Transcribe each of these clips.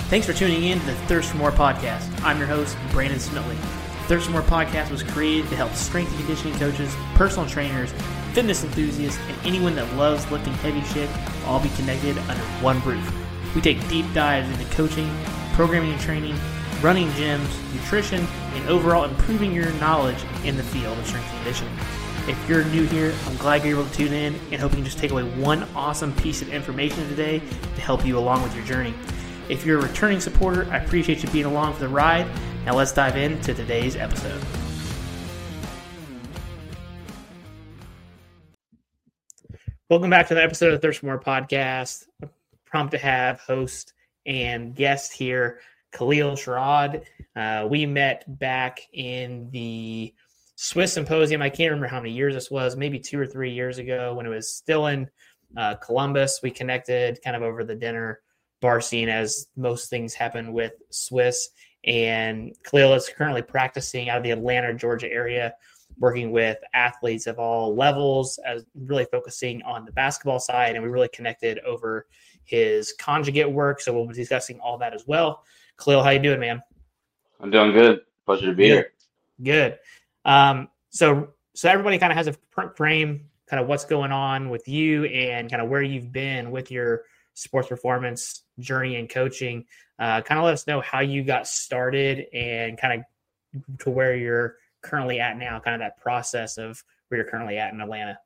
Thanks for tuning in to the Thirst for More podcast. I'm your host, Brandon Smitley. Thirst for More podcast was created to help strength and conditioning coaches, personal trainers, fitness enthusiasts, and anyone that loves lifting heavy shit all be connected under one roof. We take deep dives into coaching, programming and training, running gyms, nutrition, and overall improving your knowledge in the field of strength and conditioning. If you're new here, I'm glad you're able to tune in and hope you can just take away one awesome piece of information today to help you along with your journey. If you're a returning supporter, I appreciate you being along for the ride. Now let's dive into today's episode. Welcome back to the episode of the Thirst for More podcast. I'm pumped to have host and guest here, Khalil Sherrod. We met back in the Swiss Symposium. I can't remember how many years this was, maybe 2 or 3 years ago when it was still in Columbus. We connected kind of over the dinner bar scene, as most things happen with Swiss. And Khalil is currently practicing out of the Atlanta, Georgia area, working with athletes of all levels, as really focusing on the basketball side. And we really connected over his conjugate work. So we'll be discussing all that as well. Khalil, how you doing, man? I'm doing good. Pleasure to be here. Good. So everybody kind of has a frame, kind of what's going on with you and kind of where you've been with your sports performance journey and coaching. Kind of let us know how you got started and kind of to where you're currently at now, kind of that process of where you're currently at in Atlanta.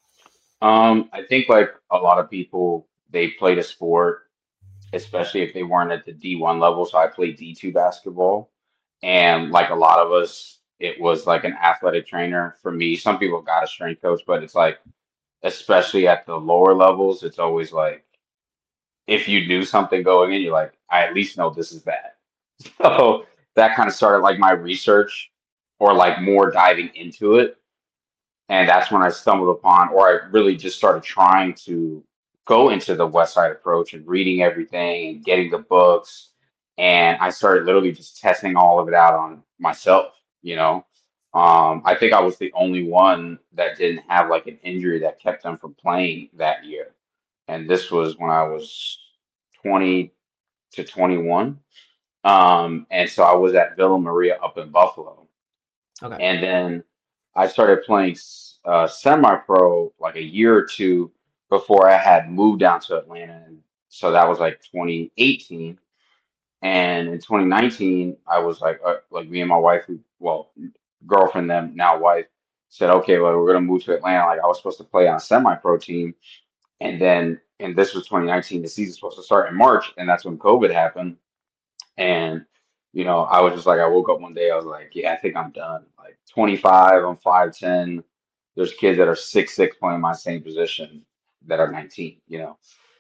I think like a lot of people, they played a sport, especially if they weren't at the D1 level. So I played D2 basketball. And like a lot of us, it was like an athletic trainer. For me, some people got a strength coach, but it's like, especially at the lower levels, it's always like, if you knew something going in, you're like, I at least know this is bad. So that kind of started like my research or like more diving into it. And that's when I stumbled upon, or I really just started trying to go into the West Side approach and reading everything and getting the books. And I started literally just testing all of it out on myself, you know. I think I was the only one that didn't have like an injury that kept them from playing that year. And this was when I was 20 to 21. And so I was at Villa Maria up in Buffalo. Okay. And then I started playing semi-pro like a year or two before I had moved down to Atlanta. And so that was like 2018. And in 2019, I was like me and my wife, girlfriend, then now wife, said, okay, well, we're going to move to Atlanta. Like I was supposed to play on a semi-pro team. And this was 2019, the season's supposed to start in March, and that's when COVID happened. And, you know, I was just like, I woke up one day, I was like, yeah, I think I'm done. Like 25, I'm 5'10". There's kids that are 6'6" playing my same position that are 19, you know.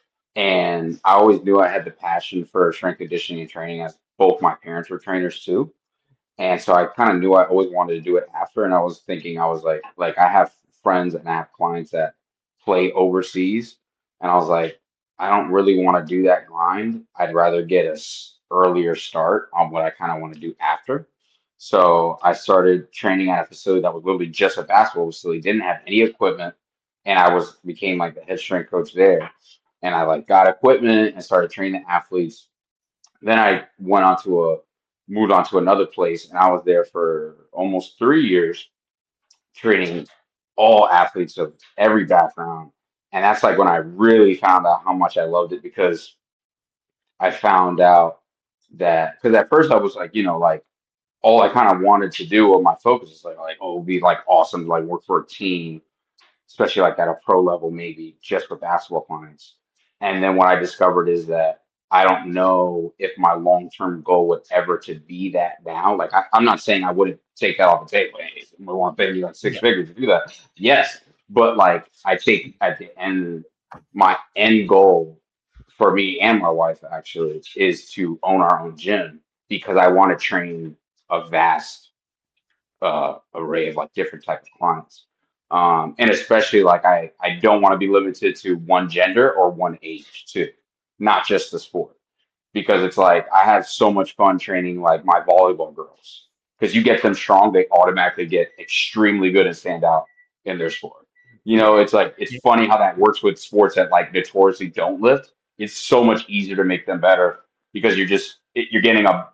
And I always knew I had the passion for strength conditioning and training, as both my parents were trainers too. And so I kind of knew I always wanted to do it after. And I was thinking, I was like I have friends and I have clients that play overseas. And I was like, I don't really want to do that grind. I'd rather get a earlier start on what I kind of want to do after. So I started training at a facility that was literally just a basketball facility, didn't have any equipment. And I became like the head strength coach there. And I like got equipment and started training athletes. Then I moved on to another place, and I was there for almost 3 years training all athletes of every background. And that's like when I really found out how much I loved it, because I found out that, because at first I was like, you know, like all I kind of wanted to do, or my focus is like, oh, it would be like awesome to like work for a team, especially like at a pro level, maybe just for basketball clients. And then what I discovered is that I don't know if my long-term goal would ever to be that now. Like I'm not saying I wouldn't take that off the table. Hey, we want to pay you like six figures to do that. Yes. But like I think at the end, my end goal for me and my wife actually is to own our own gym, because I want to train a vast array of like different types of clients. And especially like I don't want to be limited to one gender or one age too, not just the sport, because it's like I have so much fun training like my volleyball girls, because you get them strong, they automatically get extremely good and stand out in their sport. You know, it's like, it's funny how that works with sports that like notoriously don't lift. It's so much easier to make them better because you're getting a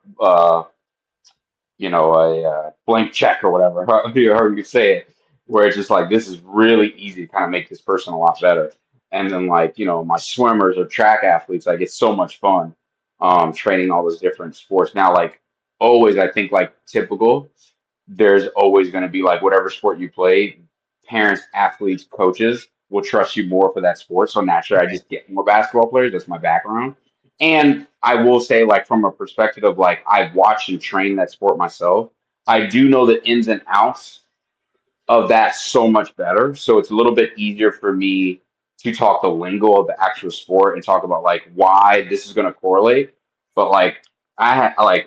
blank check or whatever, however you say it, where it's just like, this is really easy to kind of make this person a lot better. And then like, my swimmers or track athletes, like it's so much fun training all those different sports. Now, like always, I think like typical, there's always going to be like whatever sport you play, parents, athletes, coaches will trust you more for that sport. So naturally, I Right. just get more basketball players. That's my background. And I will say, like, from a perspective of like, I've watched and trained that sport myself, I do know the ins and outs of that so much better. So it's a little bit easier for me to talk the lingo of the actual sport and talk about like why this is going to correlate. But like, like,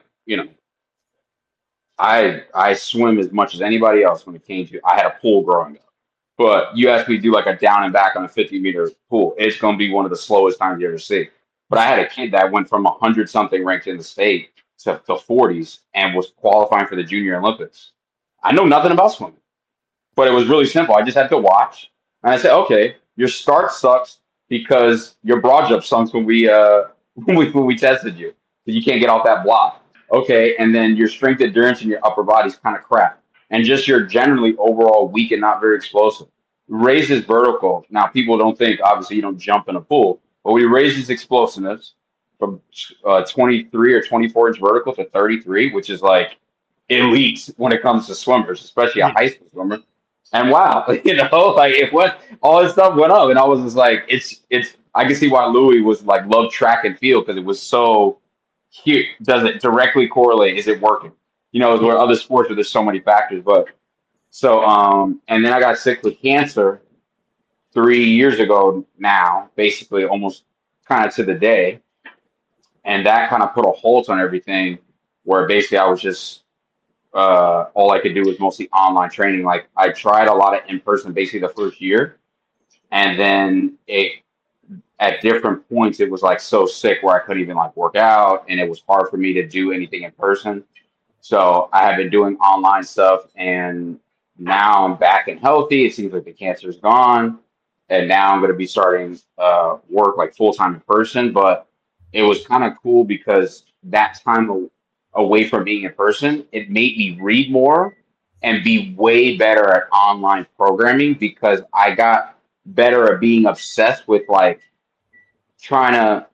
I swim as much as anybody else when it came to, I had a pool growing up. But you asked me to do like a down and back on a 50-meter pool. It's going to be one of the slowest times you ever see. But I had a kid that went from 100 something ranked in the state to 40s and was qualifying for the Junior Olympics. I know nothing about swimming, but it was really simple. I just had to watch. And I said, okay, your start sucks because your broad jump sucks when we when we tested you. You can't get off that block. Okay, and then your strength endurance in your upper body is kind of crap. And just you're generally overall weak and not very explosive. Raises vertical. Now people don't think obviously you don't jump in a pool, but we raise his explosiveness from 23 or 24 inch vertical to 33, which is like elite when it comes to swimmers, especially a Yeah. high school swimmer. And wow, like it went, all this stuff went up, and I was just like, it's. I can see why Louis was like loved track and field because it was so. Here, does it directly correlate? Is it working? Yeah. Where other sports where there's so many factors, but so and then I got sick with cancer 3 years ago now, basically almost kind of to the day, and that kind of put a halt on everything. Where basically I was just all I could do was mostly online training. Like I tried a lot of in person basically the first year, and then it at different points it was like so sick where I couldn't even like work out, and it was hard for me to do anything in person. So I have been doing online stuff, and now I'm back and healthy. It seems like the cancer is gone, and now I'm going to be starting work like full time in person. But it was kind of cool because that time away from being in person, it made me read more and be way better at online programming because I got better at being obsessed with like trying to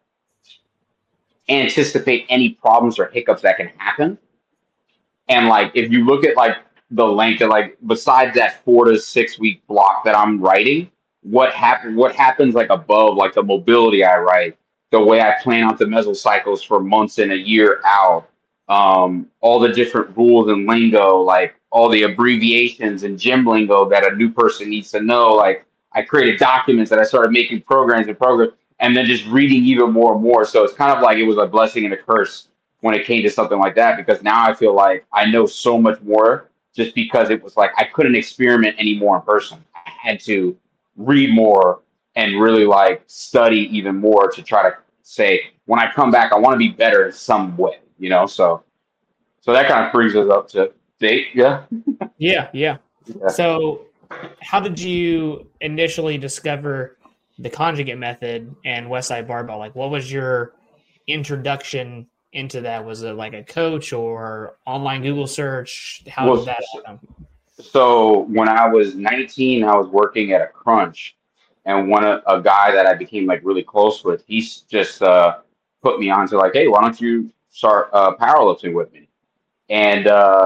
anticipate any problems or hiccups that can happen. And like if you look at like the length of like besides that 4 to 6 week block that I'm writing, what happens like above like the mobility I write, the way I plan out the mesocycles for months and a year out, all the different rules and lingo, like all the abbreviations and gym lingo that a new person needs to know. Like I created documents that I started making programs and then just reading even more and more. So it's kind of like it was a blessing and a curse when it came to something like that because now I feel like I know so much more just because it was like I couldn't experiment anymore in person. I had to read more and really like study even more to try to say when I come back I want to be better in some way. So that kind of brings us up to date. Yeah. Yeah. Yeah. Yeah. So, how did you initially discover the conjugate method and Westside Barbell? Like, what was your introduction into that? Was it like a coach or online Google search? How Well, did that happen? so when I was 19, I was working at a Crunch, and a guy that I became like really close with, he's just put me on to like, hey, why don't you start powerlifting with me? And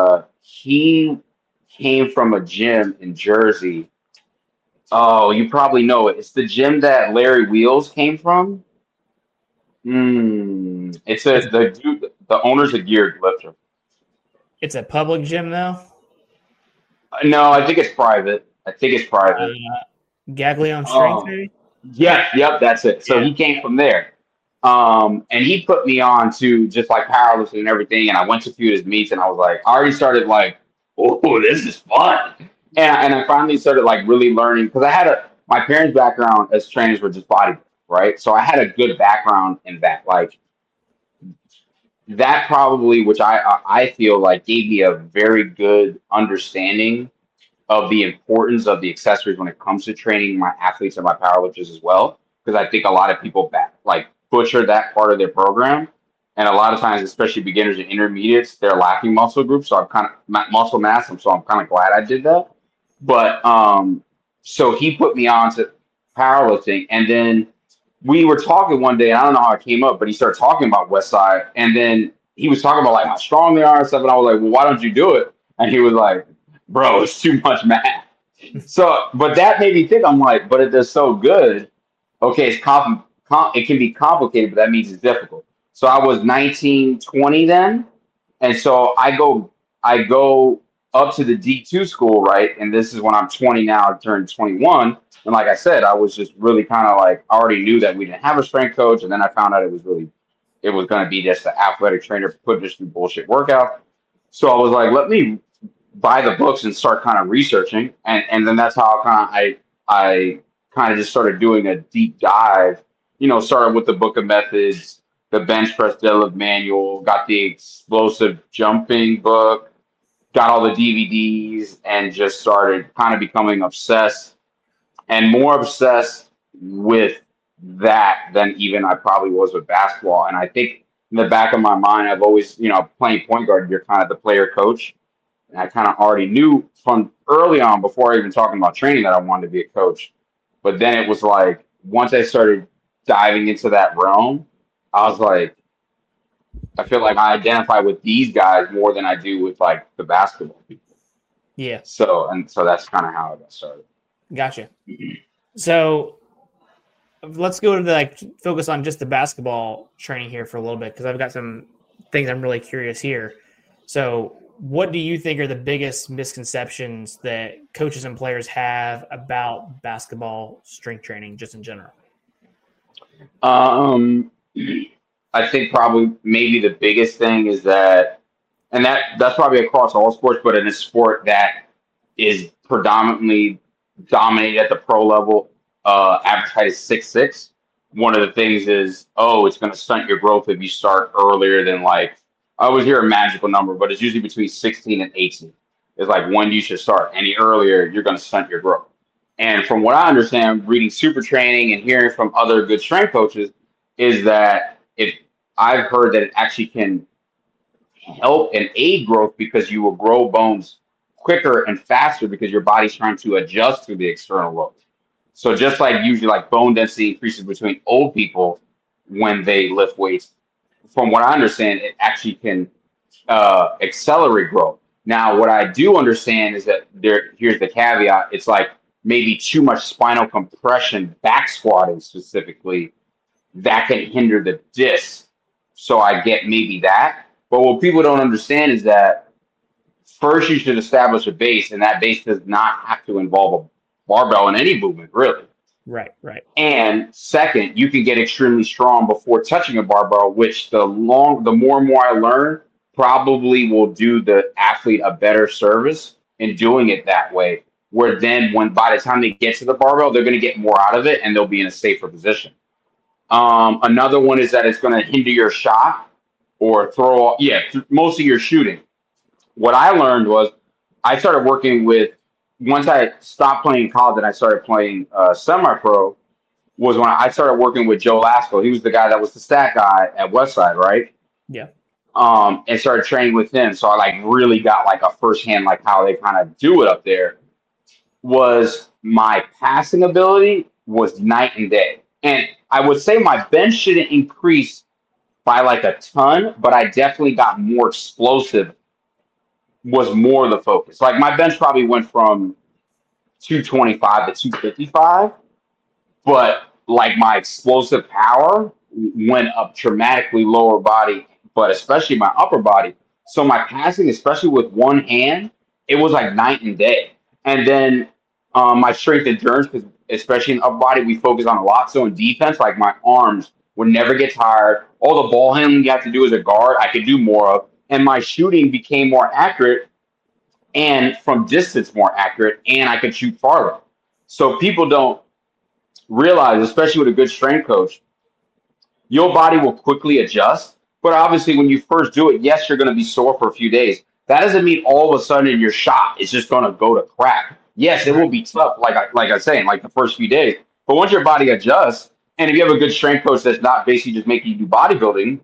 he came from a gym in Jersey. Oh, you probably know it. It's the gym that Larry Wheels came from. It's Is the dude, the owner's a geared lifter. It's a public gym though. No, I think it's private. I think it's Uh, private. Gaglion Strength, Oh, maybe. yep, that's it. So Yeah. he came from there. And he put me on to just like powerlifting and everything. And I went to a few of his meets and I was like, I already started like, oh, this is fun. And I finally started like really learning because my parents' background as trainers were just bodybuilding, right? So I had a good background in that. Like that probably, which I feel like gave me a very good understanding of the importance of the accessories when it comes to training my athletes and my powerlifters as well. Because I think a lot of people like butcher that part of their program. And a lot of times, especially beginners and intermediates, they're lacking muscle groups. So I'm kind of muscle mass. So I'm kind of glad I did that. But so he put me on to powerlifting, and then we were talking one day. And I don't know how it came up, but he started talking about Westside, and then he was talking about like how strong they are and stuff. And I was like, well, why don't you do it? And he was like, bro, it's too much math. So, but that made me think. I'm like, but it does so good. Okay, it can be complicated, but that means it's difficult. So I was 19, 20 then, and so I go up to the D2 school, right? And this is when I'm 20 now, I turned 21. And like I said, I was just really kind of like, I already knew that we didn't have a strength coach, and then I found out it was going to be just an athletic trainer put just through bullshit workout. So I was like, let me buy the books and start kind of researching, and then that's how I kind of just started doing a deep dive. Started with the book of methods, the bench press deadlift manual, got the explosive jumping book, got all the DVDs, and just started kind of becoming obsessed and more obsessed with that than even I probably was with basketball. And I think in the back of my mind, I've always, playing point guard, you're kind of the player coach. And I kind of already knew from early on, before even talking about training, that I wanted to be a coach. But then it was like, once I started diving into that realm, I was like, I feel like I identify with these guys more than I do with like the basketball people. Yeah. So that's kind of how I got started. Gotcha. So let's go to focus on just the basketball training here for a little bit, because I've got some things I'm really curious here. So what do you think are the biggest misconceptions that coaches and players have about basketball strength training just in general? I think probably maybe the biggest thing is that, and that's probably across all sports, but in a sport that is predominantly dominated at the pro level, average height is 6'6". One of the things is, it's going to stunt your growth if you start earlier than I always hear a magical number, but it's usually between 16 and 18. It's like when you should start. Any earlier, you're going to stunt your growth. And from what I understand, reading Super Training and hearing from other good strength coaches, is that I've heard that it actually can help and aid growth, because you will grow bones quicker and faster because your body's trying to adjust to the external load. So just like usually like bone density increases between old people when they lift weights, from what I understand, it actually can accelerate growth. Now, what I do understand is that here's the caveat. It's like maybe too much spinal compression, back squatting specifically, that can hinder the disc. So I get maybe that. But what people don't understand is that first you should establish a base, and that base does not have to involve a barbell in any movement, really. Right. And second, you can get extremely strong before touching a barbell, which the more and more I learn, probably will do the athlete a better service in doing it that way. Where then by the time they get to the barbell, they're going to get more out of it, and they'll be in a safer position. Another one is that it's going to hinder your shot or most of your shooting. What I learned was I started working with, once I stopped playing in college and I started playing semi-pro, was when I started working with Joe Lasko. He was the guy that was the stat guy at Westside, right? Yeah. And started training with him. So I really got a firsthand how they kind of do it up there. Was my passing ability was night and day. And I would say my bench shouldn't increase by a ton, but I definitely got more explosive, was more the focus. My bench probably went from 225 to 255, but my explosive power went up dramatically, lower body, but especially my upper body. So my passing, especially with one hand, it was night and day. And then my strength endurance, because especially in upper body, we focus on a lot. So in defense, my arms would never get tired. All the ball handling you have to do as a guard, I could do more of. And my shooting became more accurate, and from distance more accurate, and I could shoot farther. So people don't realize, especially with a good strength coach, your body will quickly adjust. But obviously, when you first do it, yes, you're going to be sore for a few days. That doesn't mean all of a sudden your shot is just going to go to crap. Yes, it will be tough, like I was saying, the first few days. But once your body adjusts, and if you have a good strength coach that's not basically just making you do bodybuilding,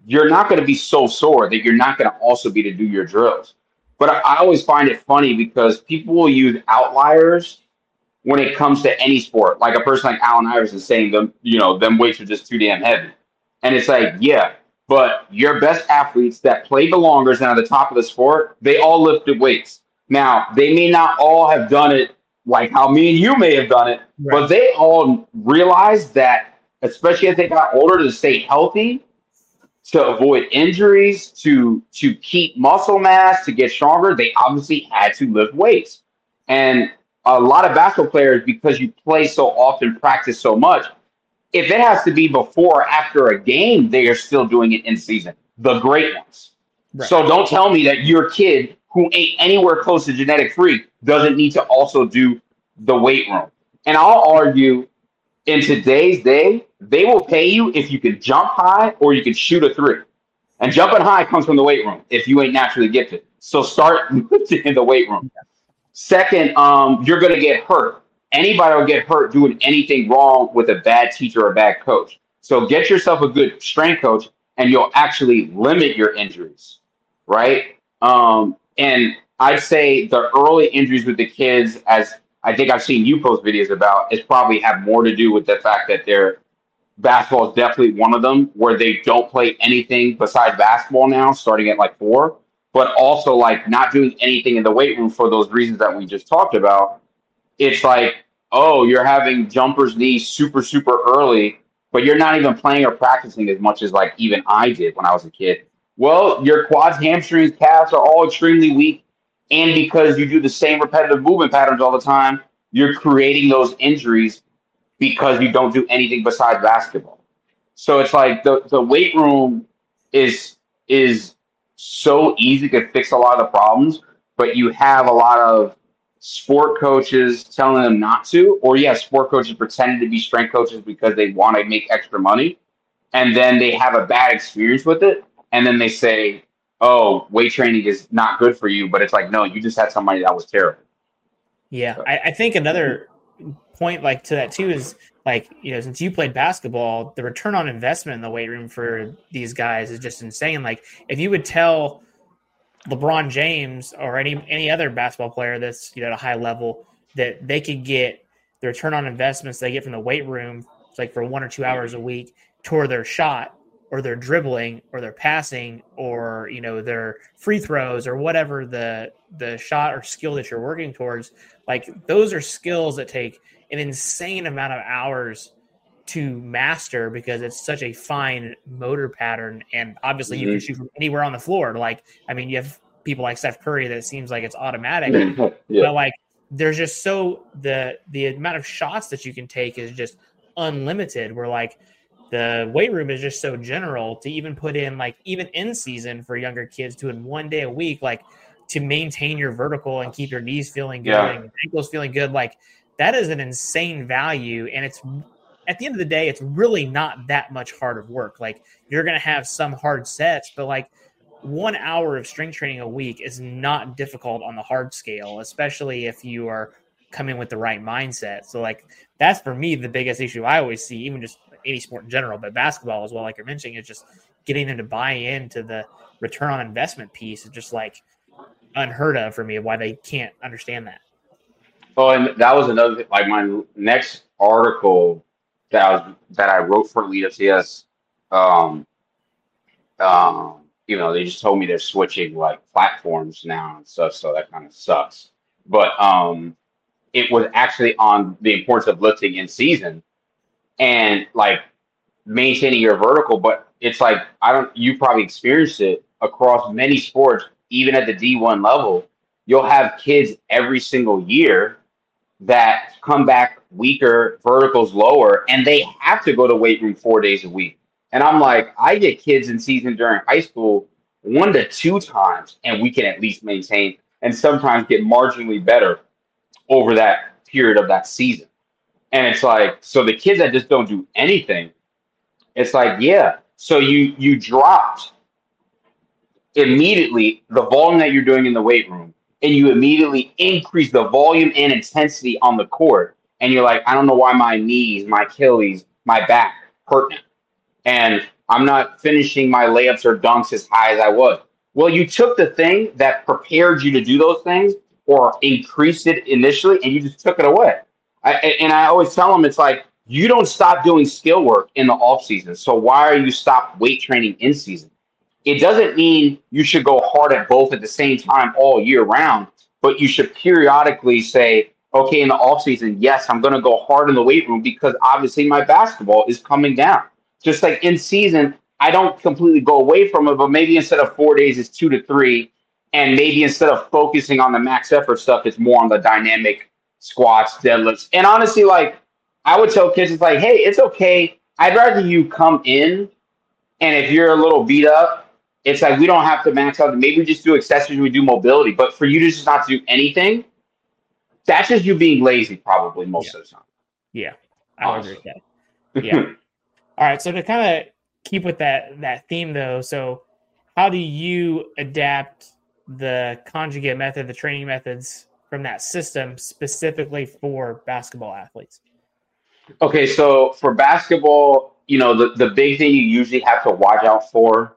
you're not going to be so sore that you're not going to also be to do your drills. But I always find it funny because people will use outliers when it comes to any sport. Like a person like Allen Iverson saying them weights are just too damn heavy. And it's like, yeah, but your best athletes that play the longest and are the top of the sport, they all lifted weights. Now, they may not all have done it like how me and you may have done it, Right. but they all realized that, especially as they got older, to stay healthy, to avoid injuries, to keep muscle mass, to get stronger, they obviously had to lift weights. And a lot of basketball players, because you play so often, practice so much, if it has to be before or after a game, they are still doing it in season. The great ones. Right. So don't tell me that your kid who ain't anywhere close to genetic freak doesn't need to also do the weight room. And I'll argue in today's day, they will pay you if you can jump high or you can shoot a three. And jumping high comes from the weight room if you ain't naturally gifted. So start in the weight room. Second, you're going to get hurt. Anybody will get hurt doing anything wrong with a bad teacher or a bad coach. So get yourself a good strength coach and you'll actually limit your injuries, right? And I'd say the early injuries with the kids, as I think I've seen you post videos about, is probably have more to do with the fact that their basketball is definitely one of them, where they don't play anything besides basketball now, starting at like 4, but also like not doing anything in the weight room for those reasons that we just talked about. It's like, oh, you're having jumpers knees super, super early, but you're not even playing or practicing as much as like even I did when I was a kid. Well, your quads, hamstrings, calves are all extremely weak. And because you do the same repetitive movement patterns all the time, you're creating those injuries because you don't do anything besides basketball. So it's like the weight room is so easy to fix a lot of the problems, but you have a lot of sport coaches telling them not to, or sport coaches pretending to be strength coaches because they want to make extra money, and then they have a bad experience with it, and then they say, oh, weight training is not good for you, but it's like, no, you just had somebody that was terrible. Yeah, I think another point like to that too is like, since you played basketball, the return on investment in the weight room for these guys is just insane. Like if you would tell LeBron James or any other basketball player that's at a high level that they could get the return on investments they get from the weight room, it's like for 1 or 2 hours a week, toward their shot or their dribbling or their passing or their free throws or whatever the shot or skill that you're working towards, like those are skills that take an insane amount of hours to master because it's such a fine motor pattern. And obviously you can shoot from anywhere on the floor. Like, I mean, you have people like Steph Curry that it seems like it's automatic, but like there's just the amount of shots that you can take is just unlimited. Where like the weight room is just so general to even put in like even in season for younger kids doing 1 day a week, like to maintain your vertical and keep your knees feeling good and your ankles feeling good. Like that is an insane value. And it's, at the end of the day, it's really not that much hard work. Like you're going to have some hard sets, but like 1 hour of strength training a week is not difficult on the hard scale, especially if you are coming with the right mindset. So like, that's for me, the biggest issue I always see, even just any sport in general, but basketball as well, like you're mentioning, is just getting them to buy into the return on investment piece is just like unheard of for me, why they can't understand that. Oh, and that was another thing. Like my next article that I wrote for Lead FCS, they just told me they're switching like platforms now and stuff, so that kind of sucks. But it was actually on the importance of lifting in season and like maintaining your vertical. But it's like you probably experienced it across many sports, even at the D1 level. You'll have kids every single year that come back weaker, verticals lower, and they have to go to weight room 4 days a week. And I'm like, I get kids in season during high school 1 to 2 times, and we can at least maintain and sometimes get marginally better over that period of that season. And it's like, so the kids that just don't do anything, it's like, so you dropped immediately the volume that you're doing in the weight room, and you immediately increase the volume and intensity on the court. And you're like, I don't know why my knees, my Achilles, my back hurt now. And I'm not finishing my layups or dunks as high as I was. Well, you took the thing that prepared you to do those things or increased it initially, and you just took it away. And I always tell them, it's like, you don't stop doing skill work in the off season. So why are you stop weight training in season? It doesn't mean you should go hard at both at the same time all year round, but you should periodically say, okay, in the off season, yes, I'm going to go hard in the weight room because obviously my basketball is coming down. Just like in season, I don't completely go away from it, but maybe instead of 4 days, it's 2 to 3. And maybe instead of focusing on the max effort stuff, it's more on the dynamic squats, deadlifts. And honestly, like, I would tell kids, it's like, hey, it's okay. I'd rather you come in, and if you're a little beat up, it's like we don't have to max out. Maybe we just do accessories, we do mobility. But for you to just not do anything, that's just you being lazy probably most of the time. Yeah, I would agree with that. Yeah. All right, so to kind of keep with that theme, though, so how do you adapt the conjugate method, the training methods from that system specifically for basketball athletes? Okay, so for basketball, the big thing you usually have to watch out for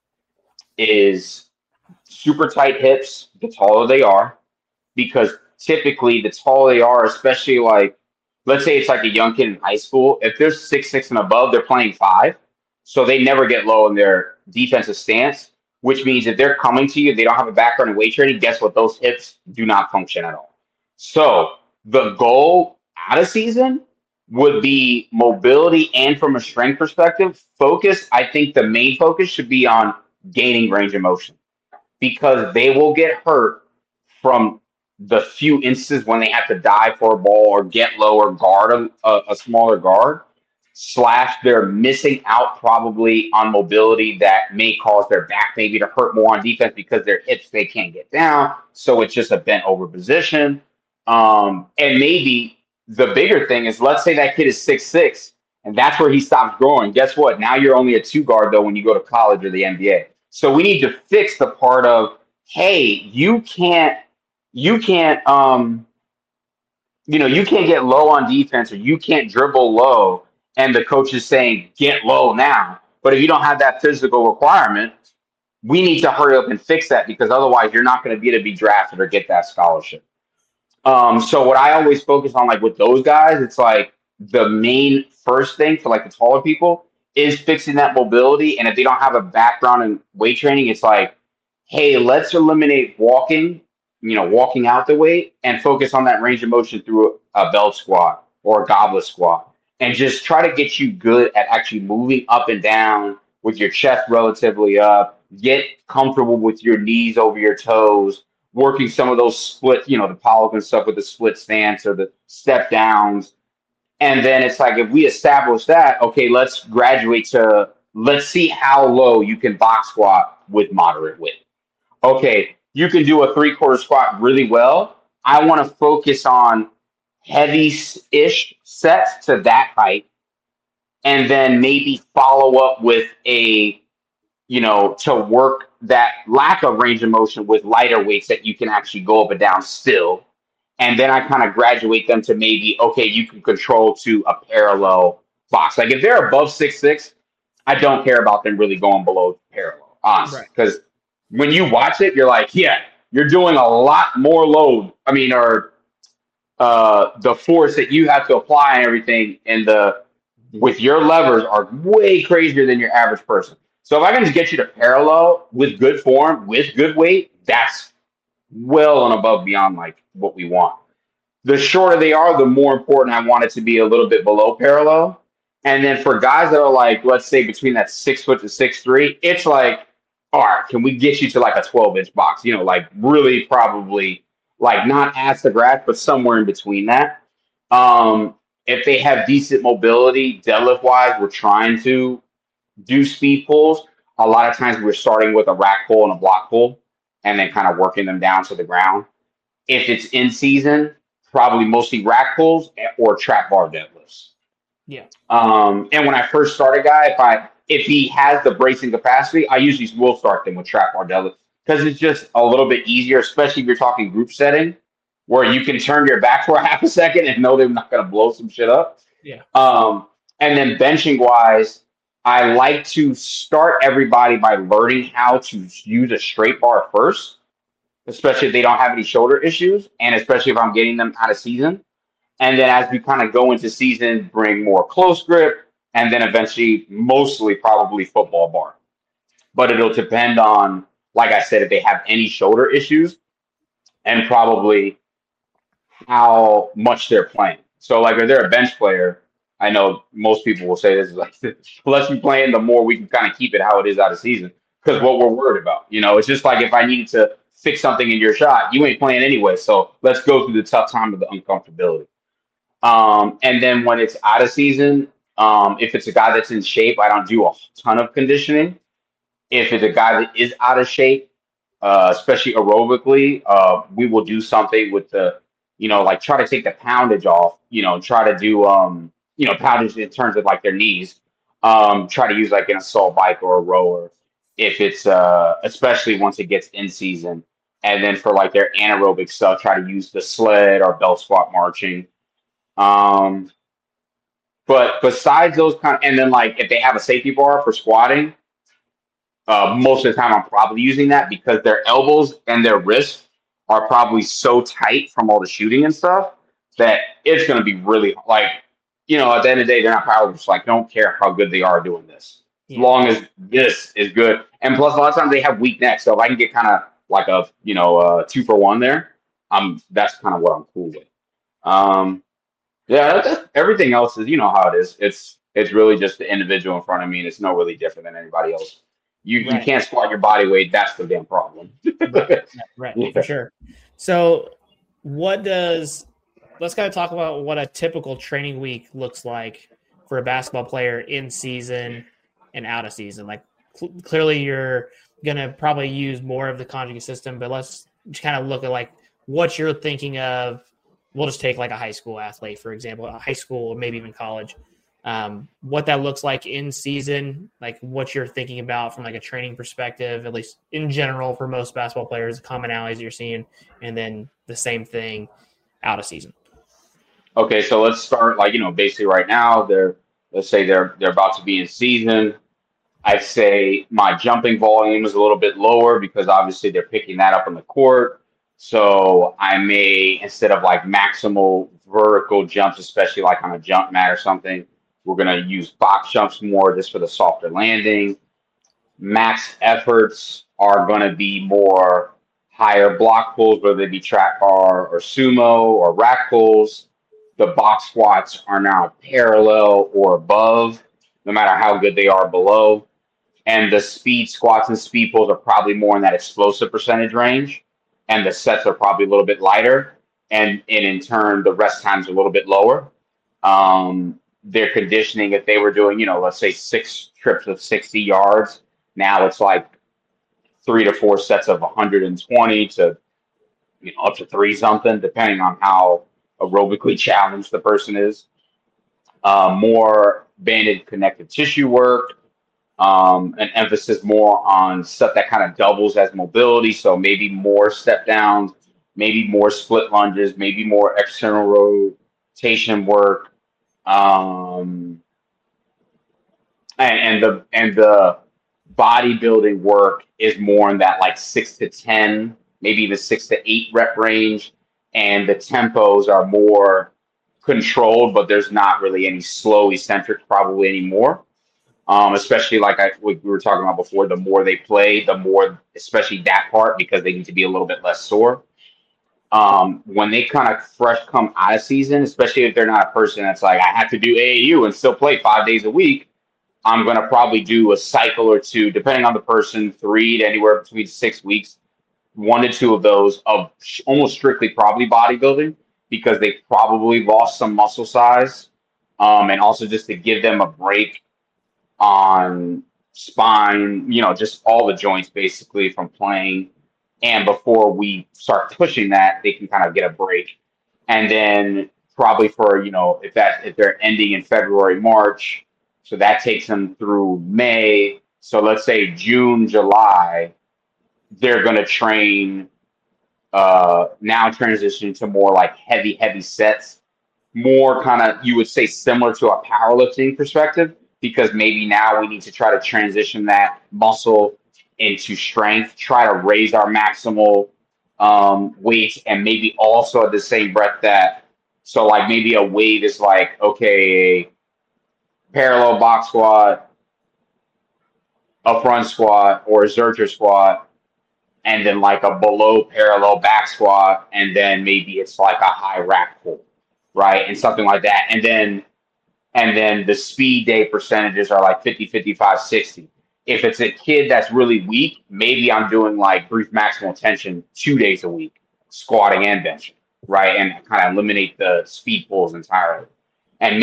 is super tight hips, the taller they are, because typically the taller they are, especially like, let's say it's like a young kid in high school, if they're 6'6" and above, they're playing 5. So they never get low in their defensive stance, which means if they're coming to you, they don't have a background in weight training, guess what? Those hips do not function at all. So the goal out of season would be mobility, and from a strength perspective, I think the main focus should be on gaining range of motion, because they will get hurt from the few instances when they have to dive for a ball or get low or guard a smaller guard, / they're missing out probably on mobility that may cause their back maybe to hurt more on defense because their hips, they can't get down. So it's just a bent over position. And maybe the bigger thing is, let's say that kid is 6'6", and that's where he stops growing. Guess what? Now you're only a 2 guard though when you go to college or the NBA. So we need to fix the part of, hey, you can't get low on defense, or you can't dribble low, and the coach is saying get low now. But if you don't have that physical requirement, we need to hurry up and fix that, because otherwise you're not going to be able to be drafted or get that scholarship. So what I always focus on, like with those guys, it's like the main first thing for like the taller people is fixing that mobility. And if they don't have a background in weight training, it's like, hey, let's eliminate walking out the weight and focus on that range of motion through a belt squat or a goblet squat, and just try to get you good at actually moving up and down with your chest relatively up, get comfortable with your knees over your toes, working some of those split, the Pollock and stuff with the split stance or the step downs. And then it's like, if we establish that, okay, let's graduate to, let's see how low you can box squat with moderate weight. Okay, you can do a 3/4 squat really well. I want to focus on heavy-ish sets to that height, and then maybe follow up with to work that lack of range of motion with lighter weights that you can actually go up and down still. And then I kind of graduate them to maybe, okay, you can control to a parallel box. Like if they're above 6'6", I don't care about them really going below parallel, honestly. Because when you watch it, you're like, yeah, you're doing a lot more load. I mean, or the force that you have to apply and everything, and with your levers are way crazier than your average person. So if I can just get you to parallel with good form, with good weight, that's well and above beyond like what we want. The shorter they are, the more important I want it to be a little bit below parallel. And then for guys that are like, let's say between that 6 foot to 6'3", it's like, all right, can we get you to like a 12-inch box? Like really probably like not ass to grass, but somewhere in between that. If they have decent mobility, deadlift wise, we're trying to do speed pulls. A lot of times we're starting with a rack pull and a block pull, and then kind of working them down to the ground. If it's in season, probably mostly rack pulls or trap bar deadlifts. Yeah. And when I first start a guy, if he has the bracing capacity, I usually will start them with trap bar deadlift, because it's just a little bit easier, especially if you're talking group setting, where you can turn your back for a half a second and know they're not going to blow some shit up. Yeah. And then benching wise, I like to start everybody by learning how to use a straight bar first, especially if they don't have any shoulder issues, and especially if I'm getting them out of season. And then as we kind of go into season, bring more close grip, and then eventually, mostly probably football bar. But it'll depend on, like I said, if they have any shoulder issues and probably how much they're playing. So, like, if they're a bench player, I know most people will say this is like, the less you playing, the more we can kind of keep it how it is out of season. Because Right. what we're worried about, it's just like if I needed to fix something in your shot, you ain't playing anyway. So let's go through the tough time of the uncomfortability. And then when it's out of season, if it's a guy that's in shape, I don't do a ton of conditioning. If it's a guy that is out of shape, especially aerobically, we will do something with like try to take the poundage off, try to do, poundage in terms of like their knees, try to use like an assault bike or a rower if it's, especially once it gets in season. And then for like their anaerobic stuff, try to use the sled or belt squat marching. Um, but besides those and then like if they have a safety bar for squatting, most of the time, I'm probably using that because their elbows and their wrists are probably so tight from all the shooting and stuff that it's going to be really like, at the end of the day, they're not powerlifting. Like, don't care how good they are doing this, as Yeah. long as this is good. And plus, a lot of times they have weak necks, so if I can get kind of like a 2-for-1 there, that's kind of what I'm cool with. Yeah, everything else is how it is. It's really just the individual in front of me, and it's no really different than anybody else. You Right. can't squat your body weight. That's the damn problem. Right. Right. Yeah. For sure. So, let's kind of talk about what a typical training week looks like for a basketball player in season and out of season. Like, clearly, you're going to probably use more of the conjugate system, but let's just kind of look at like what you're thinking of. We'll just take like a high school athlete, for example, a high school or maybe even college. What that looks like in season, like what you're thinking about from like a training perspective, at least in general for most basketball players, the commonalities you're seeing, and then the same thing out of season. Okay, so let's start like basically right now. Let's say they're about to be in season. I'd say my jumping volume is a little bit lower because obviously they're picking that up on the court. So I may, instead of like maximal vertical jumps, especially like on a jump mat or something, we're going to use box jumps more just for the softer landing. Max efforts are going to be more higher block pulls, whether they be track bar or sumo or rack pulls. The box squats are now parallel or above, no matter how good they are below. And the speed squats and speed pulls are probably more in that explosive percentage range. And the sets are probably a little bit lighter. And in turn, the rest time's a little bit lower. Their conditioning, if they were doing, let's say 6 trips of 60 yards, now it's like 3 to 4 sets of 120 to, up to 3 something, depending on how aerobically challenged the person is. More banded connective tissue work, an emphasis more on stuff that kind of doubles as mobility. So maybe more step downs, maybe more split lunges, maybe more external rotation work. And the bodybuilding work is more in that like 6 to 10, maybe even 6 to 8 rep range. And the tempos are more controlled, but there's not really any slow eccentric probably anymore. Especially like we were talking about before, the more they play, the more, especially that part, because they need to be a little bit less sore. When they kind of fresh come out of season, especially if they're not a person that's like, I have to do AAU and still play 5 days a week, I'm going to probably do a cycle or two, depending on the person, 3 to anywhere between 6 weeks, 1 to 2 of those of almost strictly probably bodybuilding, because they probably lost some muscle size. And also just to give them a break on spine, just all the joints basically from playing. And before we start pushing that, they can kind of get a break. And then probably for, if they're ending in February, March, so that takes them through May. So let's say June, July, they're going to train, now transition to more like heavy sets, more kind of, you would say, similar to a powerlifting perspective, because maybe now we need to try to transition that muscle into strength, try to raise our maximal weight, and maybe also at the same breath that, so like maybe a weight is like, okay, a parallel box squat, a front squat, or a Zercher squat, and then like a below parallel back squat, and then maybe it's like a high rack pull, right? And something like that. And then the speed day percentages are like 50, 55, 60. If it's a kid that's really weak, maybe I'm doing like brief maximal tension 2 days a week, squatting and benching, right? And kind of eliminate the speed pulls entirely. And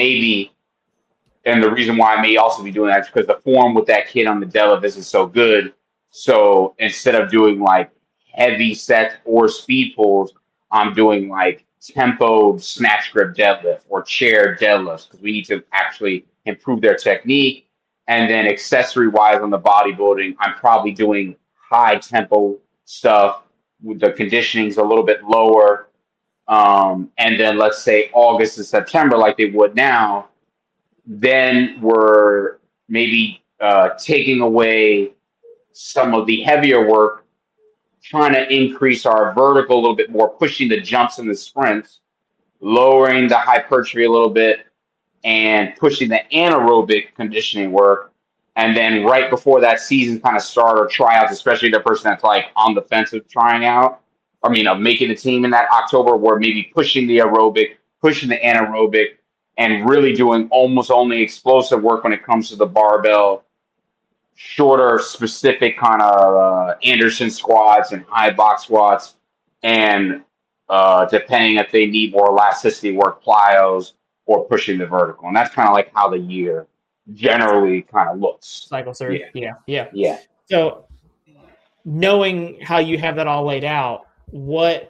the reason why I may also be doing that is because the form with that kid on the deadlift isn't so good. So instead of doing like heavy sets or speed pulls, I'm doing like tempo snatch grip deadlift or chair deadlifts because we need to actually improve their technique. And then accessory wise on the bodybuilding, I'm probably doing high tempo stuff with the conditioning's a little bit lower. And then let's say August and September, like they would now, then we're maybe taking away some of the heavier work, trying to increase our vertical a little bit more, pushing the jumps and the sprints, lowering the hypertrophy a little bit, and pushing the anaerobic conditioning work. And then right before that season kind of start or tryouts, especially the person that's like on the fence of trying out, of making the team in that October, we're maybe pushing the aerobic, pushing the anaerobic, and really doing almost only explosive work when it comes to the barbell, shorter, specific kind of Anderson squats and high box squats, and depending if they need more elasticity work, plyos, or pushing the vertical. And that's kind of like how the year generally kind of looks. Cycle, sir. Yeah. So knowing how you have that all laid out, what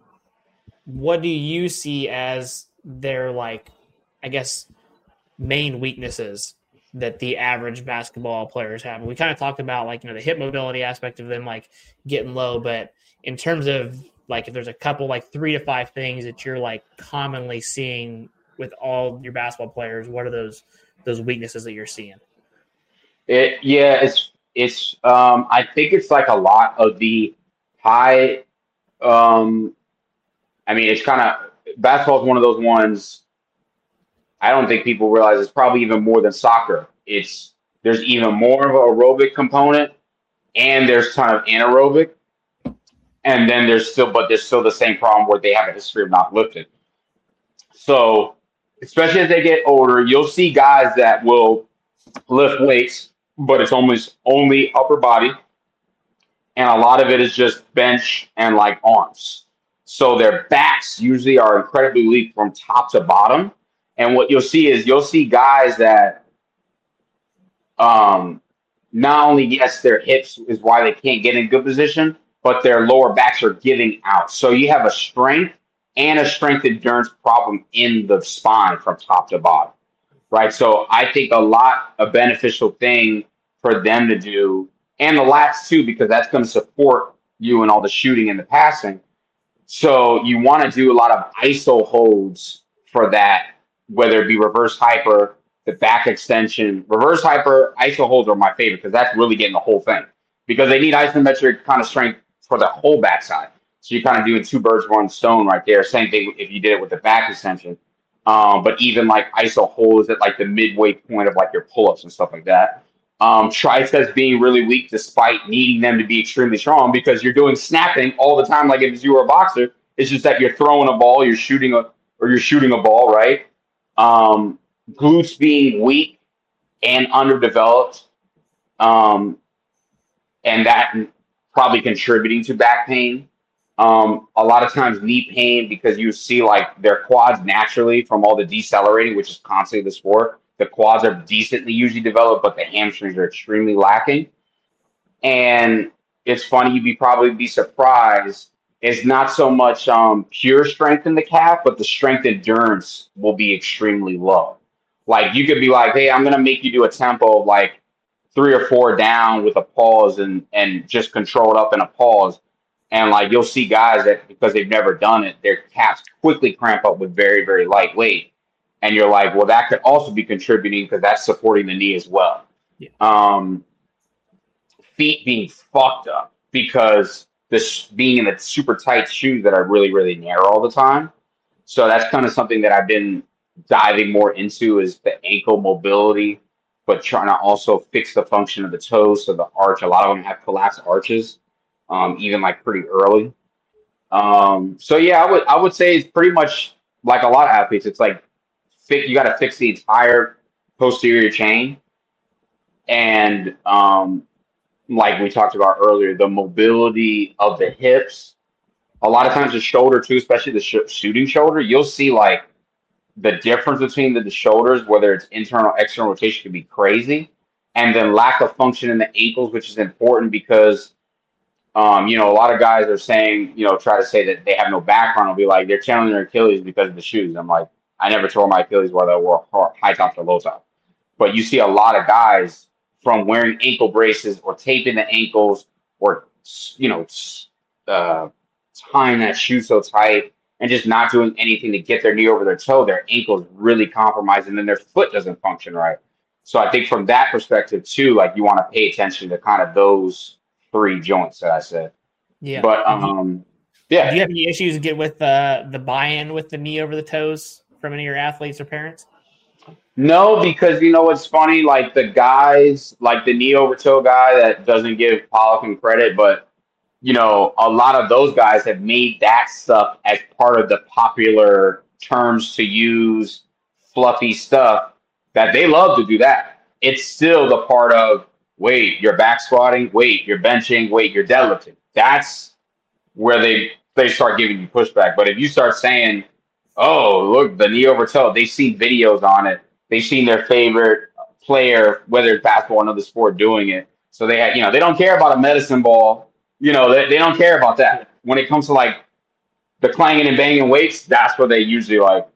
do you see as their, like, I guess, main weaknesses that the average basketball players have? We kind of talked about, like, the hip mobility aspect of them, like, getting low, but in terms of, like, if there's a couple, like, 3 to 5 things that you're, like, commonly seeing with all your basketball players, what are those weaknesses that you're seeing? It's I think it's like a lot of the high. It's kind of, basketball is one of those ones. I don't think people realize it's probably even more than soccer. There's even more of an aerobic component, and there's a ton of anaerobic, and then there's still the same problem where they have a history of not lifting. So, especially as they get older, you'll see guys that will lift weights, but it's almost only upper body, and a lot of it is just bench and like arms. So their backs usually are incredibly weak from top to bottom. And what you'll see guys that not only, yes, their hips is why they can't get in good position, but their lower backs are giving out. So you have a strength endurance problem in the spine from top to bottom, right? So I think a beneficial thing for them to do, and the lats too, because that's going to support you in all the shooting and the passing. So you want to do a lot of iso holds for that, whether it be reverse hyper, the back extension. Reverse hyper, iso holds are my favorite because that's really getting the whole thing, because they need isometric kind of strength for the whole backside. So you're kind of doing 2 birds, 1 stone right there. Same thing if you did it with the back extension. But even like iso holds at like the midway point of like your pull-ups and stuff like that. Triceps being really weak despite needing them to be extremely strong, because you're doing snapping all the time like if you were a boxer. It's just that you're throwing a ball, you're shooting a ball, right? Glutes being weak and underdeveloped, and that probably contributing to back pain. A lot of times knee pain, because you see like their quads naturally from all the decelerating, which is constantly the sport. The quads are decently usually developed, but the hamstrings are extremely lacking. And it's funny, you'd probably be surprised. It's not so much pure strength in the calf, but the strength endurance will be extremely low. Like you could be like, hey, I'm going to make you do a tempo of like 3 or 4 down with a pause and just control it up in a pause. And like you'll see guys that, because they've never done it, their calves quickly cramp up with very, very light weight. And you're like, well, that could also be contributing because that's supporting the knee as well. Yeah. Feet being fucked up because this being in the super tight shoes that are really, really narrow all the time. So that's kind of something that I've been diving more into is the ankle mobility, but trying to also fix the function of the toes. So the arch, a lot of them have collapsed arches, even like pretty early. So yeah, I would say it's pretty much like a lot of athletes. It's like you got to fix the entire posterior chain, and like we talked about earlier, the mobility of the hips. A lot of times the shoulder too, especially the shooting shoulder, you'll see like the difference between the shoulders, whether it's internal, external rotation, can be crazy. And then lack of function in the ankles, which is important because, a lot of guys are saying, try to say that they have no background. Will be like, they're channeling their Achilles because of the shoes. I'm like, I never tore my Achilles whether I wore high top or low top. But you see a lot of guys from wearing ankle braces or taping the ankles or, tying that shoe so tight and just not doing anything to get their knee over their toe, their ankle is really compromised, and then their foot doesn't function right. So I think from that perspective too, like you want to pay attention to kind of those three joints that I said. Yeah. But yeah. Do you have any issues with the buy-in with the knee over the toes from any of your athletes or parents? No, because what's funny, like the guys, like the knee over toe guy that doesn't give Poliquin credit, but a lot of those guys have made that stuff as part of the popular terms to use, fluffy stuff that they love to do that. It's still the part of, wait, you're back squatting, wait, you're benching, wait, you're deadlifting. That's where they start giving you pushback. But if you start saying, oh, look, the knee over toe, they've seen videos on it. They've seen their favorite player, whether it's basketball or another sport, doing it. So they have, they don't care about a medicine ball. They don't care about that. When it comes to like the clanging and banging weights, that's where they usually like,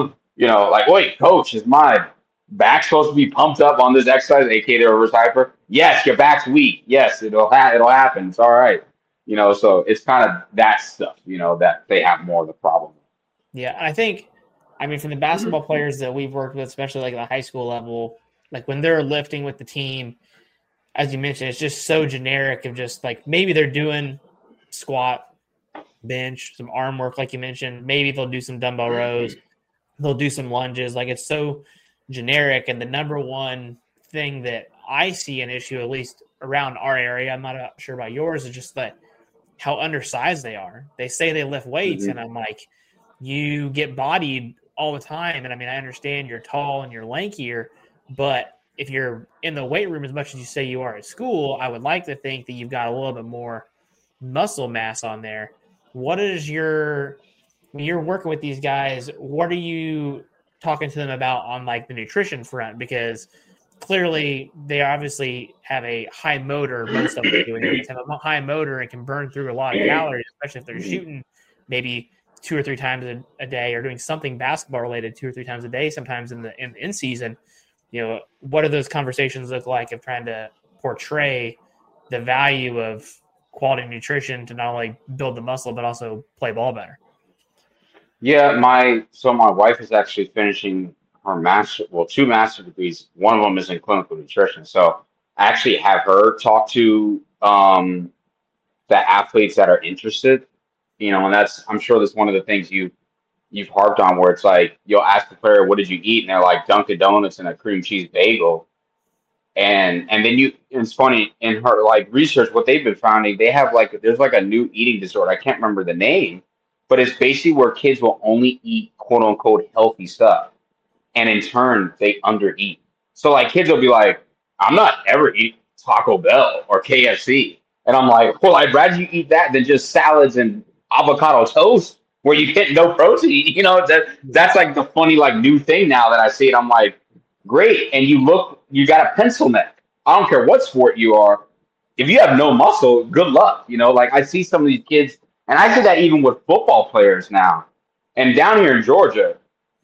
like, wait, coach, is my back supposed to be pumped up on this exercise, aka the reverse hyper? Yes, your back's weak. Yes, it'll happen. It's all right. So it's kind of that stuff, that they have more of the problem. Yeah, I think, from the basketball players that we've worked with, especially like at the high school level, like when they're lifting with the team, as you mentioned, it's just so generic of just like maybe they're doing squat, bench, some arm work, like you mentioned. Maybe they'll do some dumbbell rows. They'll do some lunges. Like it's so generic. And the number one thing that I see an issue, at least around our area, I'm not sure about yours, is just that how undersized they are. They say they lift weights, and I'm like, you get bodied all the time. And I understand you're tall and you're lankier, but if you're in the weight room as much as you say you are at school, I would like to think that you've got a little bit more muscle mass on there. What is when you're working with these guys, what are you talking to them about on like the nutrition front? Because clearly they obviously have a high motor. Most of them do. They have a high motor and can burn through a lot of calories, especially if they're shooting maybe 2 or 3 times a day or doing something basketball related 2 or 3 times a day, sometimes in season. What do those conversations look like of trying to portray the value of quality nutrition to not only build the muscle, but also play ball better? Yeah, my wife is actually finishing her two master degrees. One of them is in clinical nutrition. So I actually have her talk to the athletes that are interested, and I'm sure that's one of the things you've harped on, where it's like you'll ask the player, what did you eat? And they're like Dunkin' Donuts and a cream cheese bagel. And then it's funny, in her like research, what they've been finding, they have there's like a new eating disorder. I can't remember the name, but it's basically where kids will only eat quote unquote healthy stuff. And in turn, they undereat. So like kids will be like, I'm not ever eating Taco Bell or KFC. And I'm like, well, I'd rather you eat that than just salads and avocado toast where you get no protein. That's like the funny, like new thing now that I see it. I'm like, great. And you got a pencil neck. I don't care what sport you are. If you have no muscle, good luck. Like I see some of these kids, and I see that even with football players now. And down here in Georgia,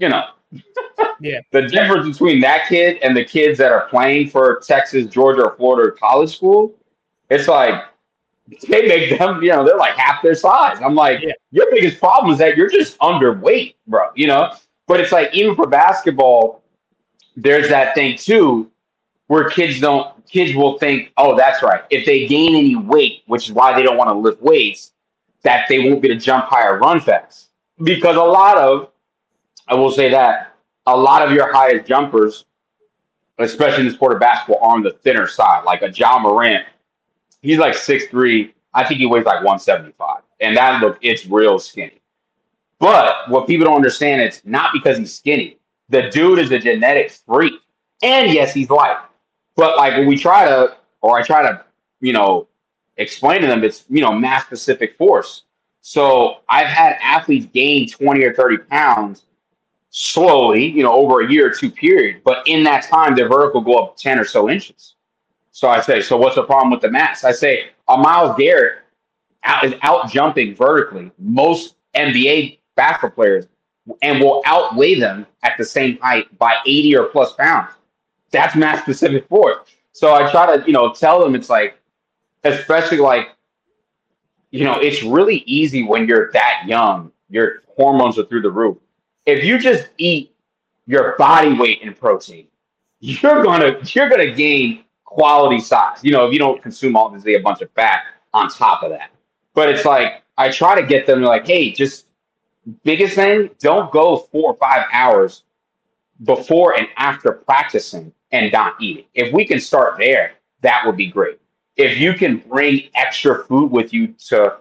yeah, the difference between that kid and the kids that are playing for Texas, Georgia, or Florida college school, it's like they make them, they're like half their size. I'm like, your biggest problem is that you're just underweight, bro. But it's like even for basketball, there's that thing too where kids will think, oh, that's right. If they gain any weight, which is why they don't want to lift weights, that they won't be able to jump high or run fast. Because I will say that a lot of your highest jumpers, especially in the sport of basketball, are on the thinner side. Like a John Morant, he's like 6'3". I think he weighs like 175. And it's real skinny. But what people don't understand, it's not because he's skinny. The dude is a genetic freak. And yes, he's light. But like when I try to, explain to them, it's, mass specific force. So I've had athletes gain 20 or 30 pounds slowly, over a year or two period. But in that time, their vertical go up 10 or so inches. So I say, so what's the problem with the mass? I say, a Myles Garrett is out jumping vertically most NBA basketball players and will outweigh them at the same height by 80 or plus pounds. That's mass specific force. So I try to, tell them it's like, especially like, it's really easy when you're that young, your hormones are through the roof. If you just eat your body weight in protein, you're gonna gain quality size. If you don't consume obviously a bunch of fat on top of that. But it's like I try to get them to like, hey, just biggest thing, don't go 4 or 5 hours before and after practicing and not eating. If we can start there, that would be great. If you can bring extra food with you to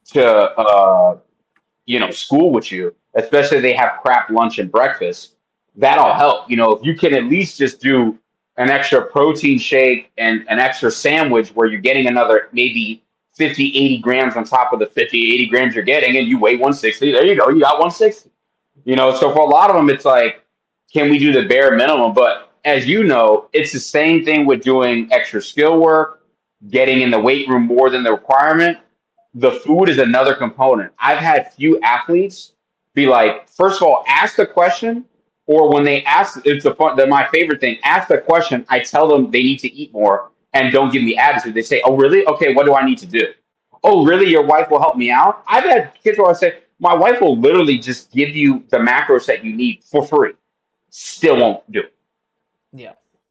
school with you, especially if they have crap lunch and breakfast, that'll help. If you can at least just do an extra protein shake and an extra sandwich where you're getting another maybe 50, 80 grams on top of the 50, 80 grams you're getting, and you weigh 160, there you go, you got 160. So for a lot of them, it's like, can we do the bare minimum? But as you know, it's the same thing with doing extra skill work, getting in the weight room more than the requirement. The food is another component. I've had few athletes be like, first of all, ask the question, or when they ask, my favorite thing, ask the question, I tell them they need to eat more and don't give me attitude. They say, oh, really? Okay, what do I need to do? Oh, really? Your wife will help me out? I've had kids where I say, my wife will literally just give you the macros that you need for free. Still won't do it. Yeah.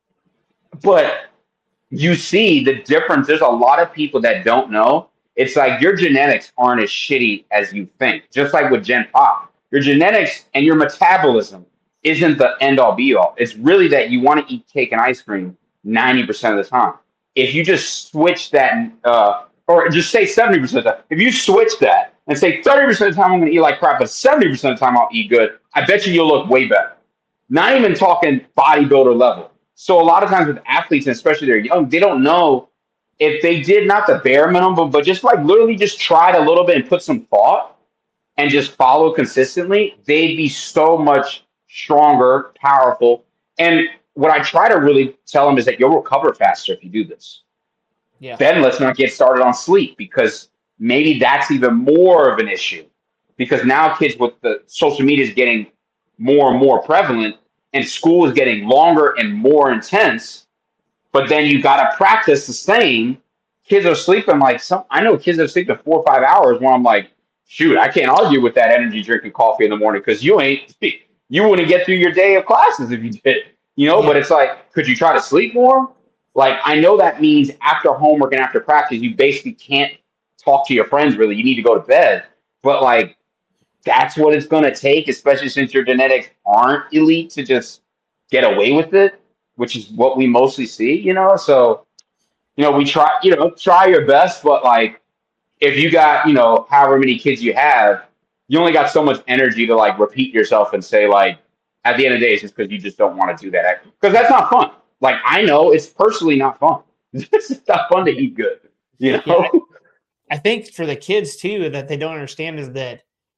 But you see the difference. There's a lot of people that don't know. It's like your genetics aren't as shitty as you think. Just like with Gen Pop, your genetics and your metabolism isn't the end all be all. It's really that you want to eat cake and ice cream 90% of the time. If you just switch that, or just say 70% of the time, if you switch that and say 30% of the time I'm going to eat like crap, but 70% of the time I'll eat good, I bet you'll look way better. Not even talking bodybuilder level. So a lot of times with athletes, and especially they're young, they don't know if they did not the bare minimum, but just like literally just tried a little bit and put some thought and just follow consistently, they'd be so much stronger, powerful. And what I try to really tell them is that you'll recover faster if you do this. Yeah. Then let's not get started on sleep, because maybe that's even more of an issue, because now kids with the social media is getting more and more prevalent and school is getting longer and more intense, but then you got to practice the same. Kids are sleeping I know kids are sleeping 4 or 5 hours when I'm like, shoot, I can't argue with that energy drinking coffee in the morning, because you wouldn't get through your day of classes if you did, Yeah. But it's like, could you try to sleep more? Like, I know that means after homework and after practice, you basically can't talk to your friends really. You need to go to bed. But like, that's what it's going to take, especially since your genetics aren't elite, to just get away with it, which is what we mostly see, So, we try, try your best, but like, if you got, however many kids you have, you only got so much energy to like repeat yourself and say like, at the end of the day, it's just because you just don't want to do that. Because that's not fun. Like, I know it's personally not fun. It's not fun to eat good, Yeah, I think for the kids too, that they don't understand is that,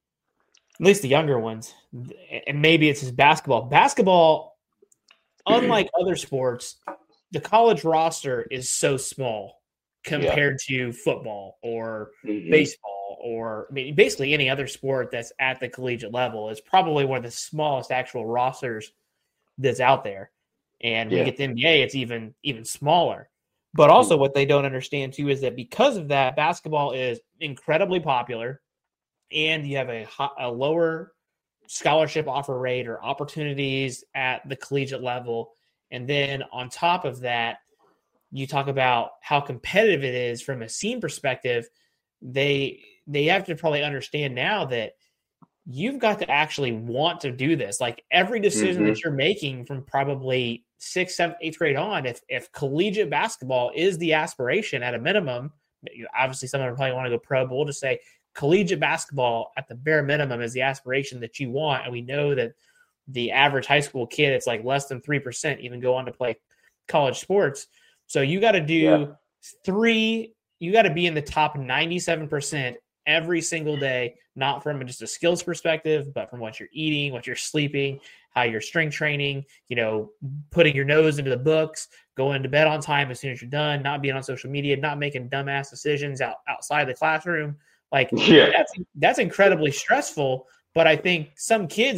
at least the younger ones, and maybe it's just basketball. Basketball, unlike other sports, the college roster is so small compared to football or baseball, or basically any other sport that's at the collegiate level. Is probably one of the smallest actual rosters that's out there. And when you get the NBA, it's even smaller. But also what they don't understand too is that because of that, basketball is incredibly popular. And you have a lower scholarship offer rate or opportunities at the collegiate level. And then on top of that, you talk about how competitive it is from a scene perspective. They have to probably understand now that you've got to actually want to do this. Like every decision that you're making from probably 6th, 7th, 8th grade on, if collegiate basketball is the aspiration at a minimum, obviously some of them probably want to go pro, but we'll just say collegiate basketball at the bare minimum is the aspiration that you want. And we know that the average high school kid, it's like less than 3% even go on to play college sports. So you got to do you got to be in the top 97% every single day, not from just a skills perspective, but from what you're eating, what you're sleeping, how you're strength training, putting your nose into the books, going to bed on time as soon as you're done, not being on social media, not making dumbass decisions outside the classroom. Like that's incredibly stressful. But I think some kids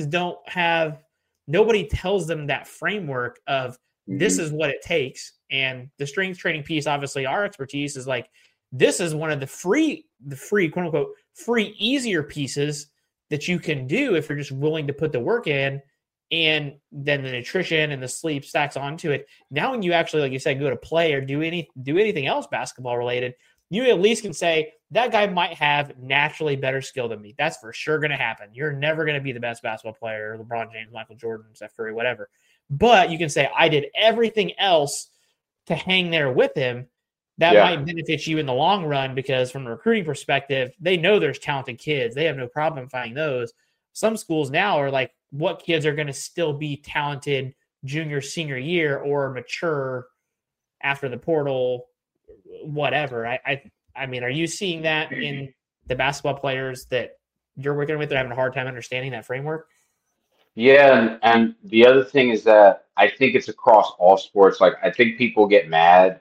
nobody tells them that framework of this is what it takes. And the strength training piece, obviously our expertise is like, this is one of the free quote unquote free, easier pieces that you can do if you're just willing to put the work in. And then the nutrition and the sleep stacks onto it. Now, when you actually, like you said, go to play or do anything else basketball related, you at least can say that guy might have naturally better skill than me. That's for sure going to happen. You're never going to be the best basketball player, LeBron James, Michael Jordan, Steph Curry, whatever. But you can say, I did everything else to hang there with him. That might benefit you in the long run because from a recruiting perspective, they know there's talented kids. They have no problem finding those. Some schools now are like, what kids are going to still be talented junior, senior year or mature after the portal, whatever. I mean, are you seeing that in the basketball players that you're working with? They're having a hard time understanding that framework? Yeah, and the other thing is that I think it's across all sports. Like I think people get mad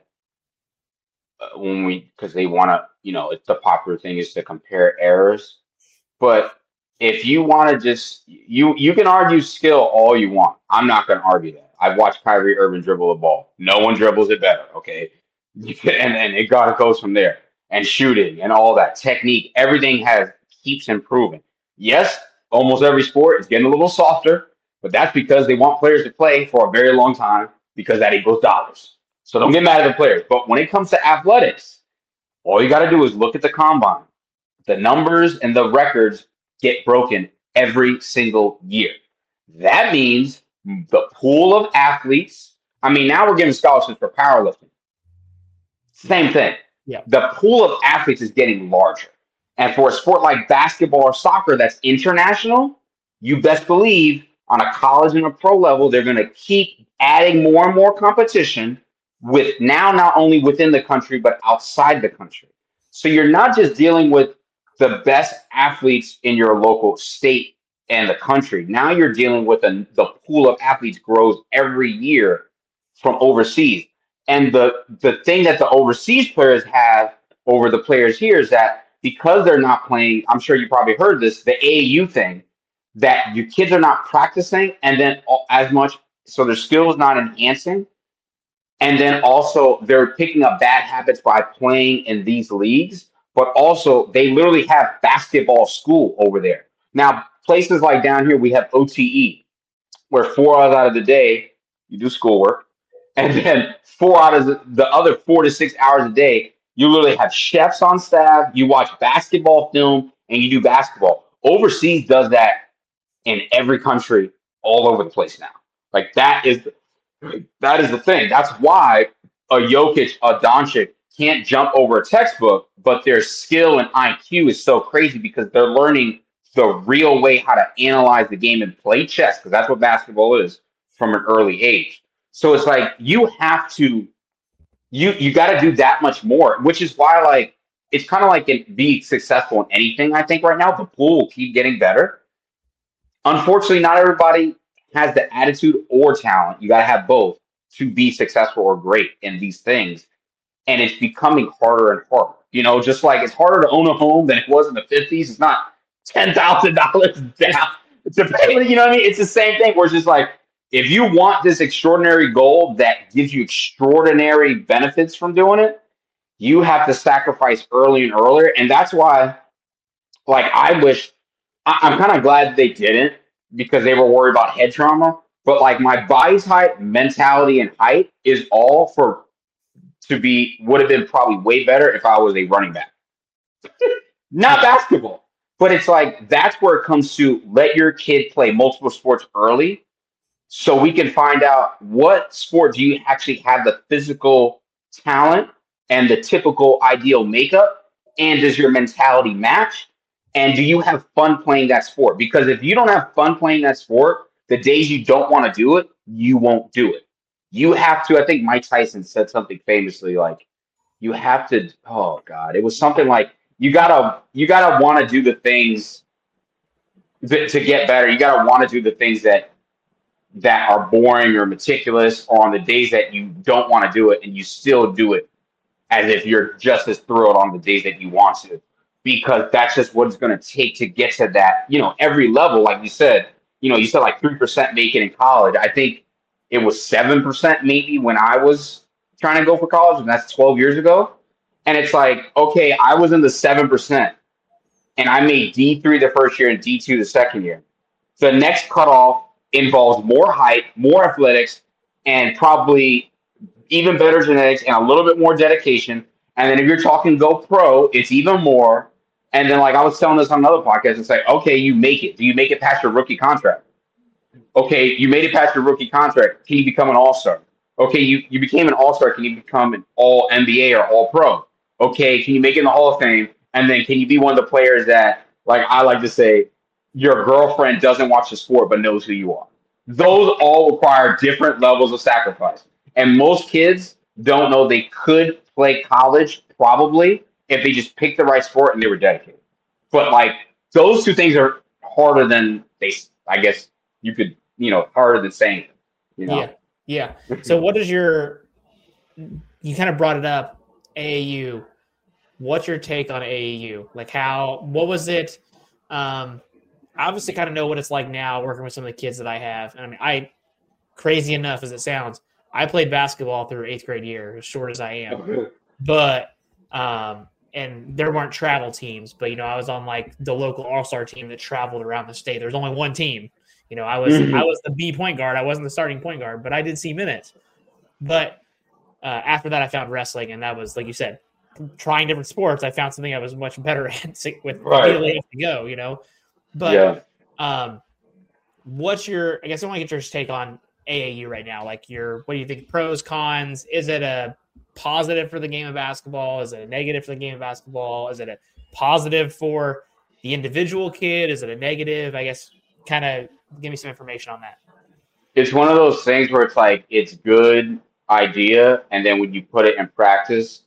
because they want to, it's the popular thing is to compare errors. But if you want to just you can argue skill all you want. I'm not going to argue that. I've watched Kyrie Irving dribble a ball. No one dribbles it better. Okay, and it goes from there. And shooting and all that technique, everything keeps improving. Yes, almost every sport is getting a little softer, but that's because they want players to play for a very long time because that equals dollars. So don't get mad at the players. But when it comes to athletics, all you got to do is look at the combine. The numbers and the records get broken every single year. That means the pool of athletes. I mean, now we're giving scholarships for powerlifting. Same thing. Yeah. The pool of athletes is getting larger. And for a sport like basketball or soccer that's international, you best believe on a college and a pro level, they're going to keep adding more and more competition with now not only within the country, but outside the country. So you're not just dealing with the best athletes in your local state and the country. Now you're dealing with the pool of athletes grows every year from overseas. And the thing that the overseas players have over the players here is that because they're not playing, I'm sure you probably heard this, the AAU thing, that your kids are not practicing and then as much, so their skill is not enhancing. And then also they're picking up bad habits by playing in these leagues, but also they literally have basketball school over there. Now, places like down here, we have OTE, where 4 hours out of the day, you do schoolwork. And then 4 out of the other 4 to 6 hours a day, you literally have chefs on staff, you watch basketball film, and you do basketball. Overseas does that in every country all over the place now. Like that is the thing. That's why a Jokic, a Doncic can't jump over a textbook, but their skill and IQ is so crazy because they're learning the real way how to analyze the game and play chess, because that's what basketball is from an early age. So it's like you have to, you got to do that much more, which is why like it's kind of like being successful in anything. I think right now the pool will keep getting better. Unfortunately, not everybody has the attitude or talent. You got to have both to be successful or great in these things. And it's becoming harder and harder. Just like it's harder to own a home than it was in the 50s. It's not $10,000 down to pay. You know what I mean? It's the same thing where it's just like, if you want this extraordinary goal that gives you extraordinary benefits from doing it, you have to sacrifice early and earlier. And that's why, like, I wish, I'm kind of glad they didn't, because they were worried about head trauma. But like my body type, mentality, and height is all for to be would have been probably way better if I was a running back, not Yeah. basketball. But it's like that's where it comes to let your kid play multiple sports early so we can find out what sport do you actually have the physical talent and the typical ideal makeup, and does your mentality match, and do you have fun playing that sport? Because if you don't have fun playing that sport, the days you don't want to do it, you won't do it. You have to. I think Mike Tyson said something famously like you have to. Oh God, it was something like you gotta want to do the things to get better. You gotta want to do the things that are boring or meticulous, or on the days that you don't want to do it and you still do it as if you're just as thrilled on the days that you want to, because that's just what it's going to take to get to that, every level. Like you said like 3% make it in college. I think it was 7% maybe when I was trying to go for college, and that's 12 years ago. And it's like, okay, I was in the 7% and I made D3 the first year and D2 the second year. The next cutoff involves more height, more athletics, and probably even better genetics and a little bit more dedication. And then if you're talking go pro, it's even more. And then, like I was telling this on another podcast, it's like, okay, you make it. Do you make it past your rookie contract? Okay, you made it past your rookie contract. Can you become an all-star? Okay, you became an all-star. Can you become an all NBA or all pro? Okay, can you make it in the Hall of Fame? And then can you be one of the players that, like I like to say, your girlfriend doesn't watch the sport but knows who you are? Those all require different levels of sacrifice. And most kids don't know they could play college probably if they just picked the right sport and they were dedicated. But like those two things are harder than I guess you could, harder than saying it, Yeah. Yeah. So what is you kind of brought it up, AAU. What's your take on AAU? Like what was it? I obviously kind of know what it's like now working with some of the kids that I have. I mean, crazy enough as it sounds, I played basketball through 8th grade year, as short as I am. But, and there weren't travel teams, but, I was on like the local all-star team that traveled around the state. There was only one team. I was the B point guard. I wasn't the starting point guard, but I did see minutes. But after that, I found wrestling, and that was, like you said, trying different sports. I found something I was much better at with really to go, But what's your? I guess I want to get your take on AAU right now. Like, what do you think? Pros, cons? Is it a positive for the game of basketball? Is it a negative for the game of basketball? Is it a positive for the individual kid? Is it a negative? I guess kind of give me some information on that. It's one of those things where it's like it's good idea, and then when you put it in practice,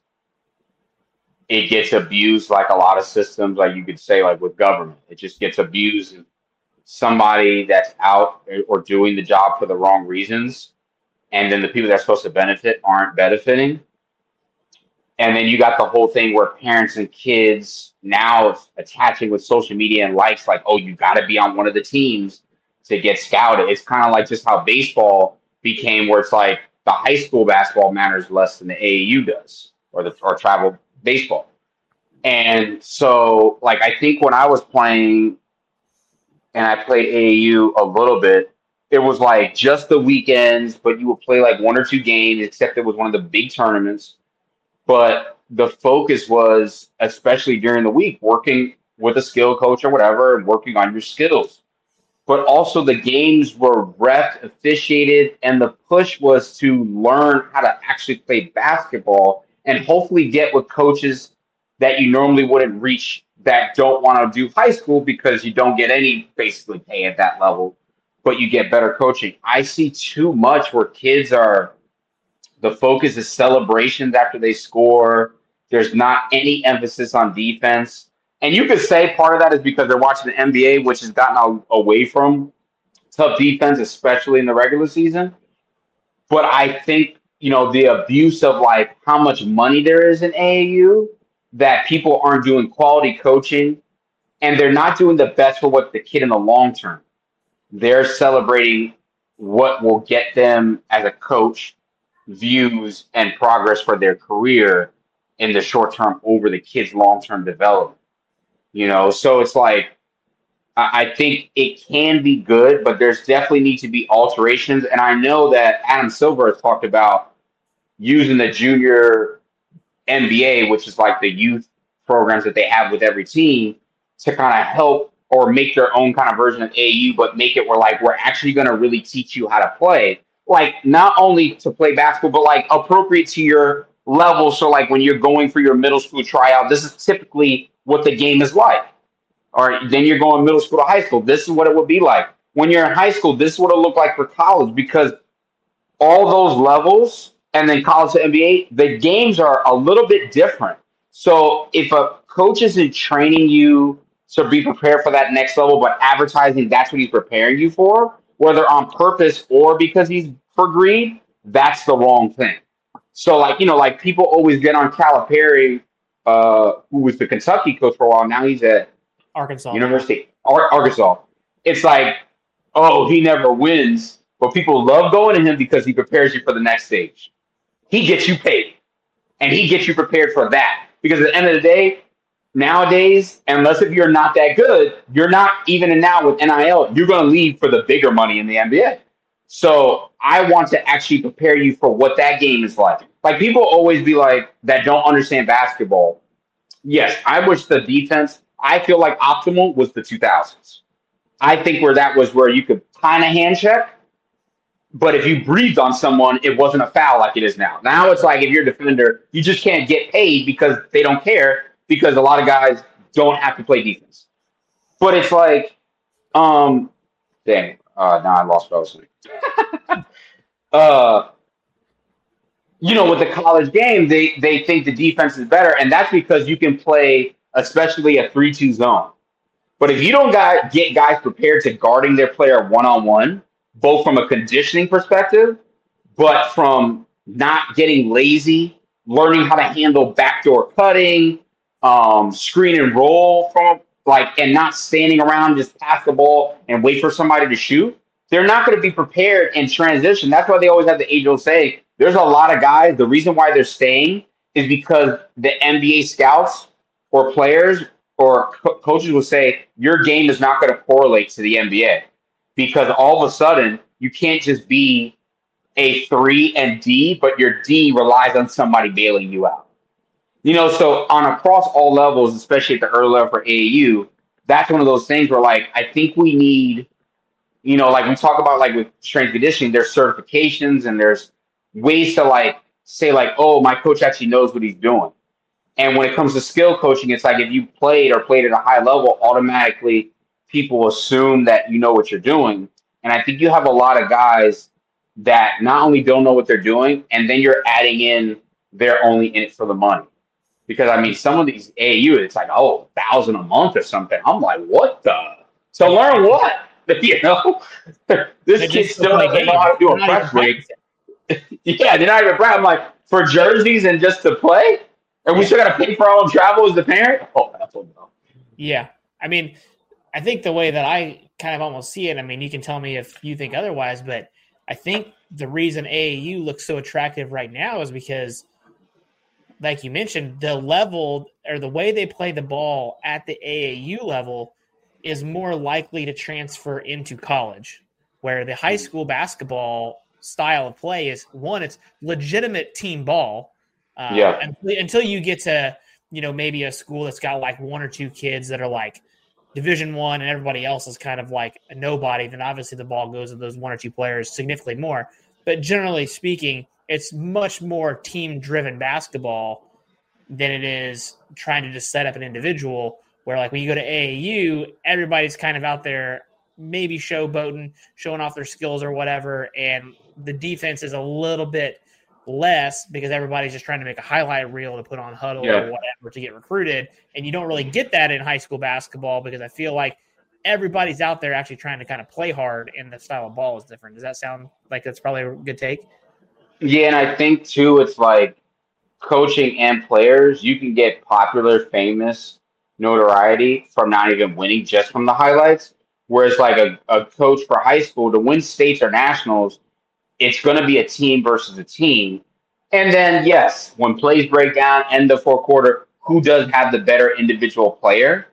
it gets abused like a lot of systems, like you could say, like with government. It just gets abused. And somebody that's out or doing the job for the wrong reasons, and then the people that are supposed to benefit aren't benefiting. And then you got the whole thing where parents and kids now attaching with social media and likes, like, oh, you got to be on one of the teams to get scouted. It's kind of like just how baseball became, where it's like the high school basketball matters less than the AAU does, or travel baseball. And so, like, I think when I was playing, and I played AAU a little bit, it was like just the weekends, but you would play like 1 or 2 games, except it was one of the big tournaments. But the focus was, especially during the week, working with a skill coach or whatever, and working on your skills. But also the games were ref officiated, and the push was to learn how to actually play basketball and hopefully get with coaches that you normally wouldn't reach, that don't want to do high school because you don't get any basically pay at that level, but you get better coaching. I see too much where the focus is celebrations after they score. There's not any emphasis on defense. And you could say part of that is because they're watching the NBA, which has gotten away from tough defense, especially in the regular season. But I think, the abuse of like how much money there is in AAU, that people aren't doing quality coaching, and they're not doing the best for what the kid in the long term. They're celebrating what will get them as a coach views and progress for their career in the short term over the kid's long term development. So it's like I think it can be good, but there's definitely need to be alterations. And I know that Adam Silver has talked about using the junior NBA, which is like the youth programs that they have with every team, to kind of help or make their own kind of version of AAU, but make it where like we're actually going to really teach you how to play, like not only to play basketball, but like appropriate to your level. So like when you're going for your middle school tryout, this is typically what the game is like. All right, then you're going middle school to high school. This is what it would be like. When you're in high school, this is what it'll look like for college, because all those levels and then college to NBA, the games are a little bit different. So if a coach isn't training you to be prepared for that next level, but advertising that's what he's preparing you for, whether on purpose or because he's for greed, that's the wrong thing. So like, like people always get on Calipari, who was the Kentucky coach for a while. Now he's at Arkansas. University, Arkansas. It's like, oh, he never wins, but people love going to him because he prepares you for the next stage. He gets you paid, and he gets you prepared for that. Because at the end of the day, nowadays, unless if you're not that good, you're not even in now with NIL, you're going to leave for the bigger money in the NBA. So I want to actually prepare you for what that game is like. Like people always be like that don't understand basketball. Yes, I wish the defense, I feel like optimal was the 2000s. I think where that was where you could kind of hand check, but if you breathed on someone, it wasn't a foul like it is now. Now it's like if you're a defender, you just can't get paid because they don't care, because a lot of guys don't have to play defense. But it's like, now I lost what I was saying. With the college game, they think the defense is better, and that's because you can play especially a 3-2 zone. But if you don't get guys prepared to guarding their player one-on-one, both from a conditioning perspective, but from not getting lazy, learning how to handle backdoor cutting, screen and roll and not standing around, just pass the ball and wait for somebody to shoot, they're not going to be prepared in transition. That's why they always have the age-old saying, there's a lot of guys, the reason why they're staying is because the NBA scouts or players or coaches will say, your game is not going to correlate to the NBA. Because all of a sudden, you can't just be a 3 and D, but your D relies on somebody bailing you out. So on across all levels, especially at the early level for AAU, that's one of those things where, like, I think we need, like we talk about, like with strength conditioning, there's certifications and there's ways to, like, say, like, oh, my coach actually knows what he's doing. And when it comes to skill coaching, it's like if you played at a high level, automatically people assume that you know what you're doing. And I think you have a lot of guys that not only don't know what they're doing, and then you're adding in they're only in it for the money. Because, I mean, some of these AAU, it's like, oh, $1,000 a month or something. I'm like, what the? To learn what? This kid still doesn't know how to do a press break. Yeah, they're not even practicing. I'm like, for jerseys and just to play? And we still got to pay for our own travel as the parent? Oh, that's what no. Yeah. I mean, I think the way that I kind of almost see it, I mean, you can tell me if you think otherwise, but I think the reason AAU looks so attractive right now is because, like you mentioned, the level or the way they play the ball at the AAU level is more likely to transfer into college, where the high school basketball style of play is, one, it's legitimate team ball. Until you get to, maybe a school that's got like 1 or 2 kids that are like Division I and everybody else is kind of like a nobody, then obviously the ball goes to those 1 or 2 players significantly more. But generally speaking, it's much more team-driven basketball than it is trying to just set up an individual, where like when you go to AAU, everybody's kind of out there maybe showboating, showing off their skills or whatever, and the defense is a little bit less because everybody's just trying to make a highlight reel to put on Huddle or whatever to get recruited. And you don't really get that in high school basketball because I feel like everybody's out there actually trying to kind of play hard, and the style of ball is different. Does that sound like that's probably a good take? Yeah, and I think, too, it's like coaching and players, you can get popular, famous notoriety from not even winning, just from the highlights. Whereas like a coach for high school, to win states or nationals, it's going to be a team versus a team. And then, yes, when plays break down, end of fourth quarter, who does have the better individual player?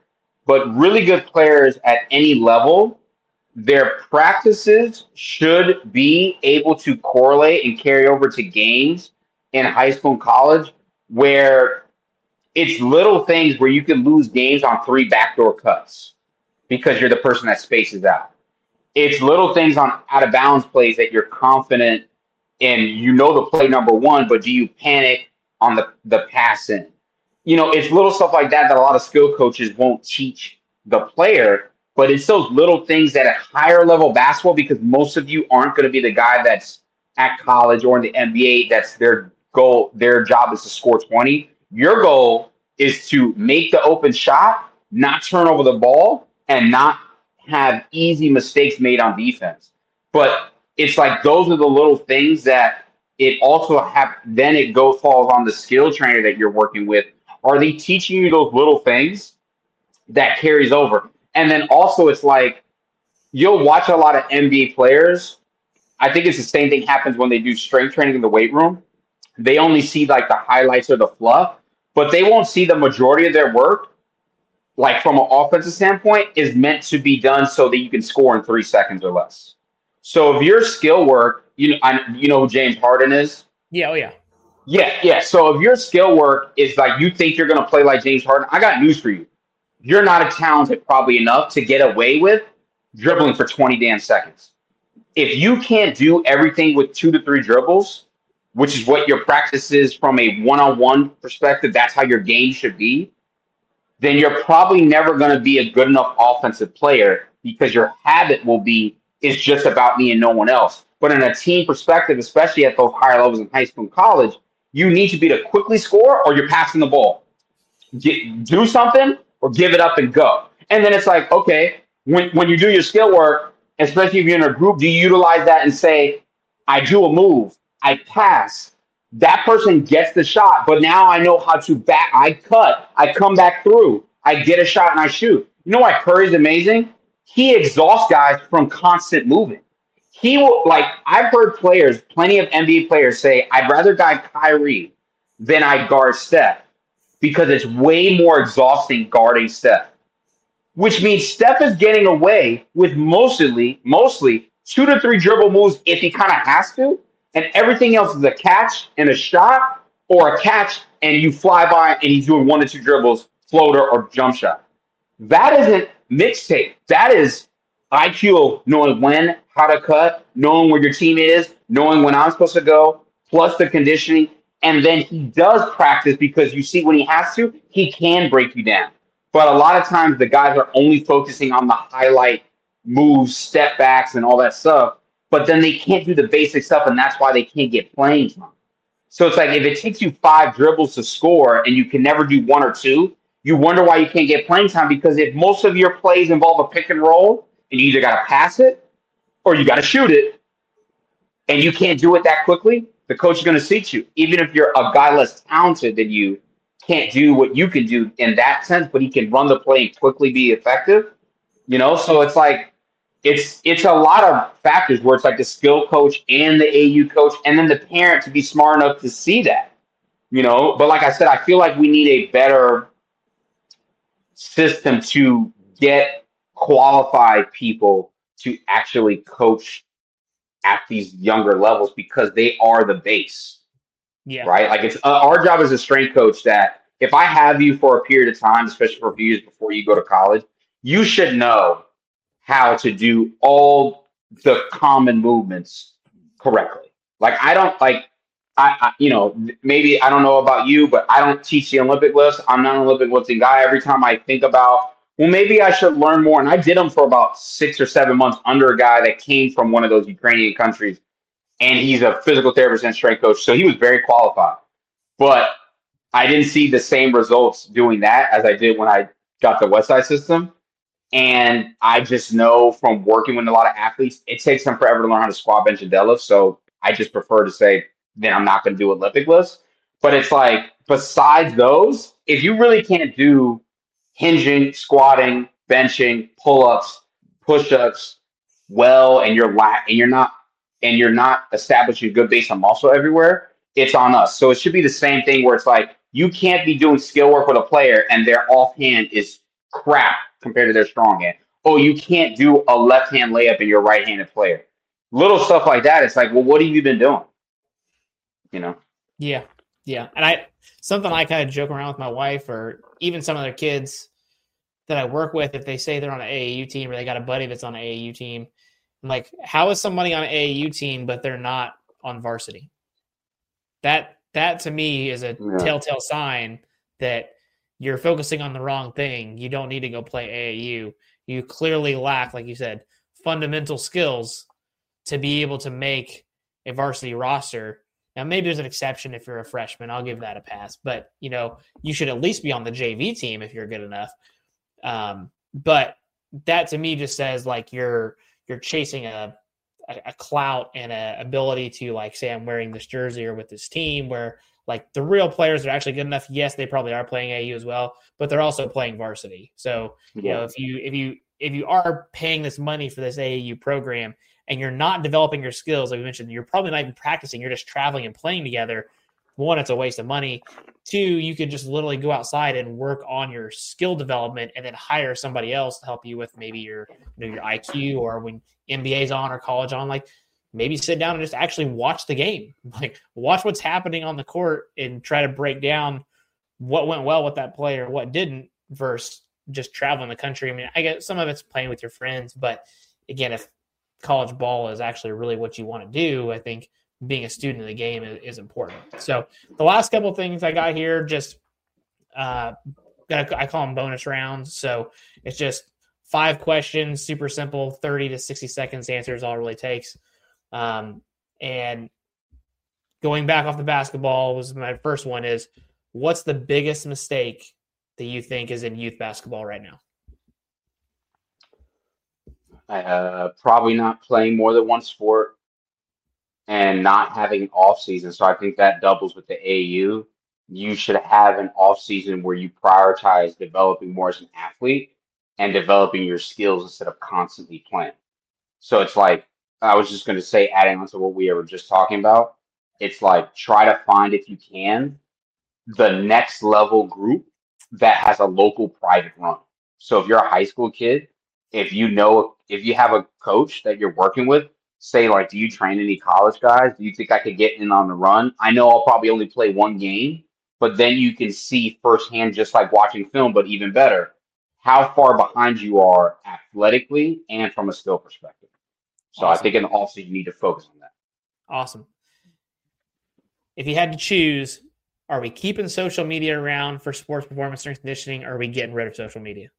but really good players at any level, their practices should be able to correlate and carry over to games in high school and college where it's little things where you can lose games on 3 backdoor cuts because you're the person that spaces out. It's little things on out of bounds plays that you're confident in. You know the play number one, but do you panic on the pass in? It's little stuff like that that a lot of skill coaches won't teach the player, but it's those little things that at higher level basketball, because most of you aren't going to be the guy that's at college or in the NBA, that's their goal, their job is to score 20. Your goal is to make the open shot, not turn over the ball, and not have easy mistakes made on defense. But it's like those are the little things that it also then it falls on the skill trainer that you're working with. Are they teaching you those little things that carries over? And then also it's like you'll watch a lot of NBA players. I think it's the same thing happens when they do strength training in the weight room. They only see like the highlights or the fluff, but they won't see the majority of their work, like from an offensive standpoint, is meant to be done so that you can score in 3 seconds or less. So if your skill work, you know who James Harden is? Yeah, oh yeah. Yeah. So if your skill work is like you think you're going to play like James Harden, I got news for you. You're not a talented probably enough to get away with dribbling for 20 damn seconds. If you can't do everything with 2 to 3 dribbles, which is what your practice is from a one-on-one perspective, that's how your game should be, then you're probably never going to be a good enough offensive player because your habit will be, it's just about me and no one else. But in a team perspective, especially at those higher levels in high school and college, you need to be to quickly score or you're passing the ball. Do something or give it up and go. And then it's like, okay, when you do your skill work, especially if you're in a group, do you utilize that and say, I do a move, I pass, that person gets the shot, but now I know how to I cut, I come back through, I get a shot and I shoot. You know why Curry's amazing? He exhausts guys from constant moving. He will, like, I've heard players, plenty of NBA players say, I'd rather guard Kyrie than I guard Steph because it's way more exhausting guarding Steph. Which means Steph is getting away with mostly 2 to 3 dribble moves if he kind of has to, and everything else is a catch and a shot, or a catch and you fly by and he's doing 1 to 2 dribbles, floater or jump shot. That isn't mixtape. That is IQ, knowing when, how to cut, knowing where your team is, knowing when I'm supposed to go, plus the conditioning. And then he does practice because you see when he has to, he can break you down. But a lot of times the guys are only focusing on the highlight moves, step backs, and all that stuff. But then they can't do the basic stuff, and that's why they can't get playing time. So it's like if it takes you 5 dribbles to score and you can never do 1 or 2, you wonder why you can't get playing time, because if most of your plays involve a pick and roll and you either got to pass it or you got to shoot it, and you can't do it that quickly, the coach is going to seat you. Even if you're a guy less talented than you, can't do what you can do in that sense, but he can run the play and quickly be effective. So it's like it's a lot of factors where it's like the skill coach and the AU coach and then the parent to be smart enough to see that. But like I said, I feel like we need a better system to get qualified people to actually coach at these younger levels because they are the base. Yeah. Right. Like it's our job as a strength coach that if I have you for a period of time, especially for a few years before you go to college, you should know how to do all the common movements correctly. Like I don't like maybe I don't know about you, but I don't teach the Olympic lifts. I'm not an Olympic lifting guy. Every time I think about, well, maybe I should learn more. And I did them for about 6 or 7 months under a guy that came from one of those Ukrainian countries. And he's a physical therapist and strength coach. So he was very qualified. But I didn't see the same results doing that as I did when I got the Westside system. And I just know from working with a lot of athletes, it takes them forever to learn how to squat, bench, and deadlift. So I just prefer to say, then I'm not going to do Olympic lifts. But it's like, besides those, if you really can't do hinging, squatting, benching, pull-ups, push-ups well, and you're not establishing good base of muscle everywhere, it's on us. So it should be the same thing where it's like, you can't be doing skill work with a player and their offhand is crap compared to their strong hand. Oh, you can't do a left hand layup in your right handed player. Little stuff like that. It's like, well, what have you been doing? You know? Yeah. Yeah. And something I kind of joke around with my wife or even some of their kids that I work with, if they say they're on an AAU team or they got a buddy that's on an AAU team, I'm like, how is somebody on an AAU team, but they're not on varsity? That to me is a telltale sign that you're focusing on the wrong thing. You don't need to go play AAU. You clearly lack, like you said, fundamental skills to be able to make a varsity roster. Now, maybe there's an exception if you're a freshman. I'll give that a pass. But, you should at least be on the JV team if you're good enough. But that to me just says like you're chasing a clout and a ability to like say I'm wearing this jersey or with this team where like the real players are actually good enough. Yes, they probably are playing AAU as well, but they're also playing varsity. So if you are paying this money for this AAU program and you're not developing your skills, like we mentioned, you're probably not even practicing. You're just traveling and playing together. One, it's a waste of money. Two, you could just literally go outside and work on your skill development and then hire somebody else to help you with maybe your IQ or when NBA's on or college on, like maybe sit down and just actually watch the game, like watch what's happening on the court and try to break down what went well with that player, what didn't versus just traveling the country. I mean, I get some of it's playing with your friends, but again, if college ball is actually really what you want to do, I think being a student of the game is important. So the last couple of things I got here, just I call them bonus rounds. So it's just 5 questions, super simple, 30 to 60 seconds answer is all it really takes. And going back off the basketball was my first one is, what's the biggest mistake that you think is in youth basketball right now? Probably not playing more than one sport and not having an off season. So I think that doubles with the AAU. You should have an off season where you prioritize developing more as an athlete and developing your skills instead of constantly playing. So it's like, I was just going to say, adding on to what we were just talking about, it's like try to find, if you can, the next level group that has a local private run. So if you're a high school kid, if you have a coach that you're working with, say like, do you train any college guys? Do you think I could get in on the run? I know I'll probably only play one game, but then you can see firsthand, just like watching film, but even better, how far behind you are athletically and from a skill perspective. So awesome. I think in the offseason, you need to focus on that. Awesome. If you had to choose, are we keeping social media around for sports performance strength conditioning, or are we getting rid of social media?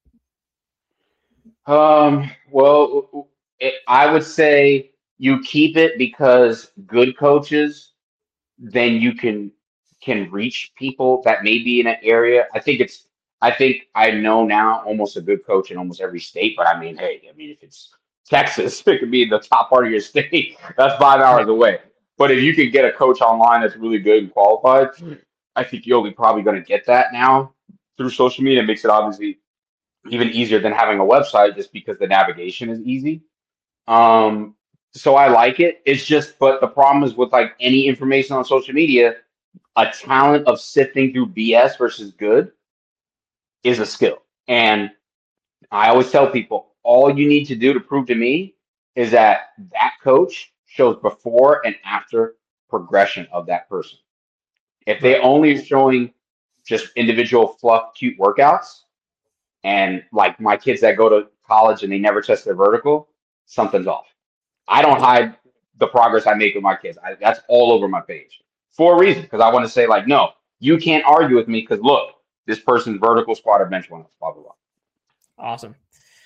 Well, I would say you keep it because good coaches, then you can reach people that may be in an area. I think I know now almost a good coach in almost every state, but if it's Texas, it could be in the top part of your state. That's 5 hours away. But if you can get a coach online that's really good and qualified, I think you're probably going to get that now through social media. It makes it obviously even easier than having a website just because the navigation is easy. So I like it. It's just, but the problem is with like any information on social media, a talent of sifting through BS versus good is a skill. And I always tell people, all you need to do to prove to me is that coach shows before and after progression of that person. If they only are showing just individual fluff, cute workouts, and like my kids that go to college and they never test their vertical, something's off. I don't hide the progress I make with my kids. That's all over my page for a reason, because I want to say like, no, you can't argue with me because look, this person's vertical squat or bench one, blah, blah, blah. Awesome.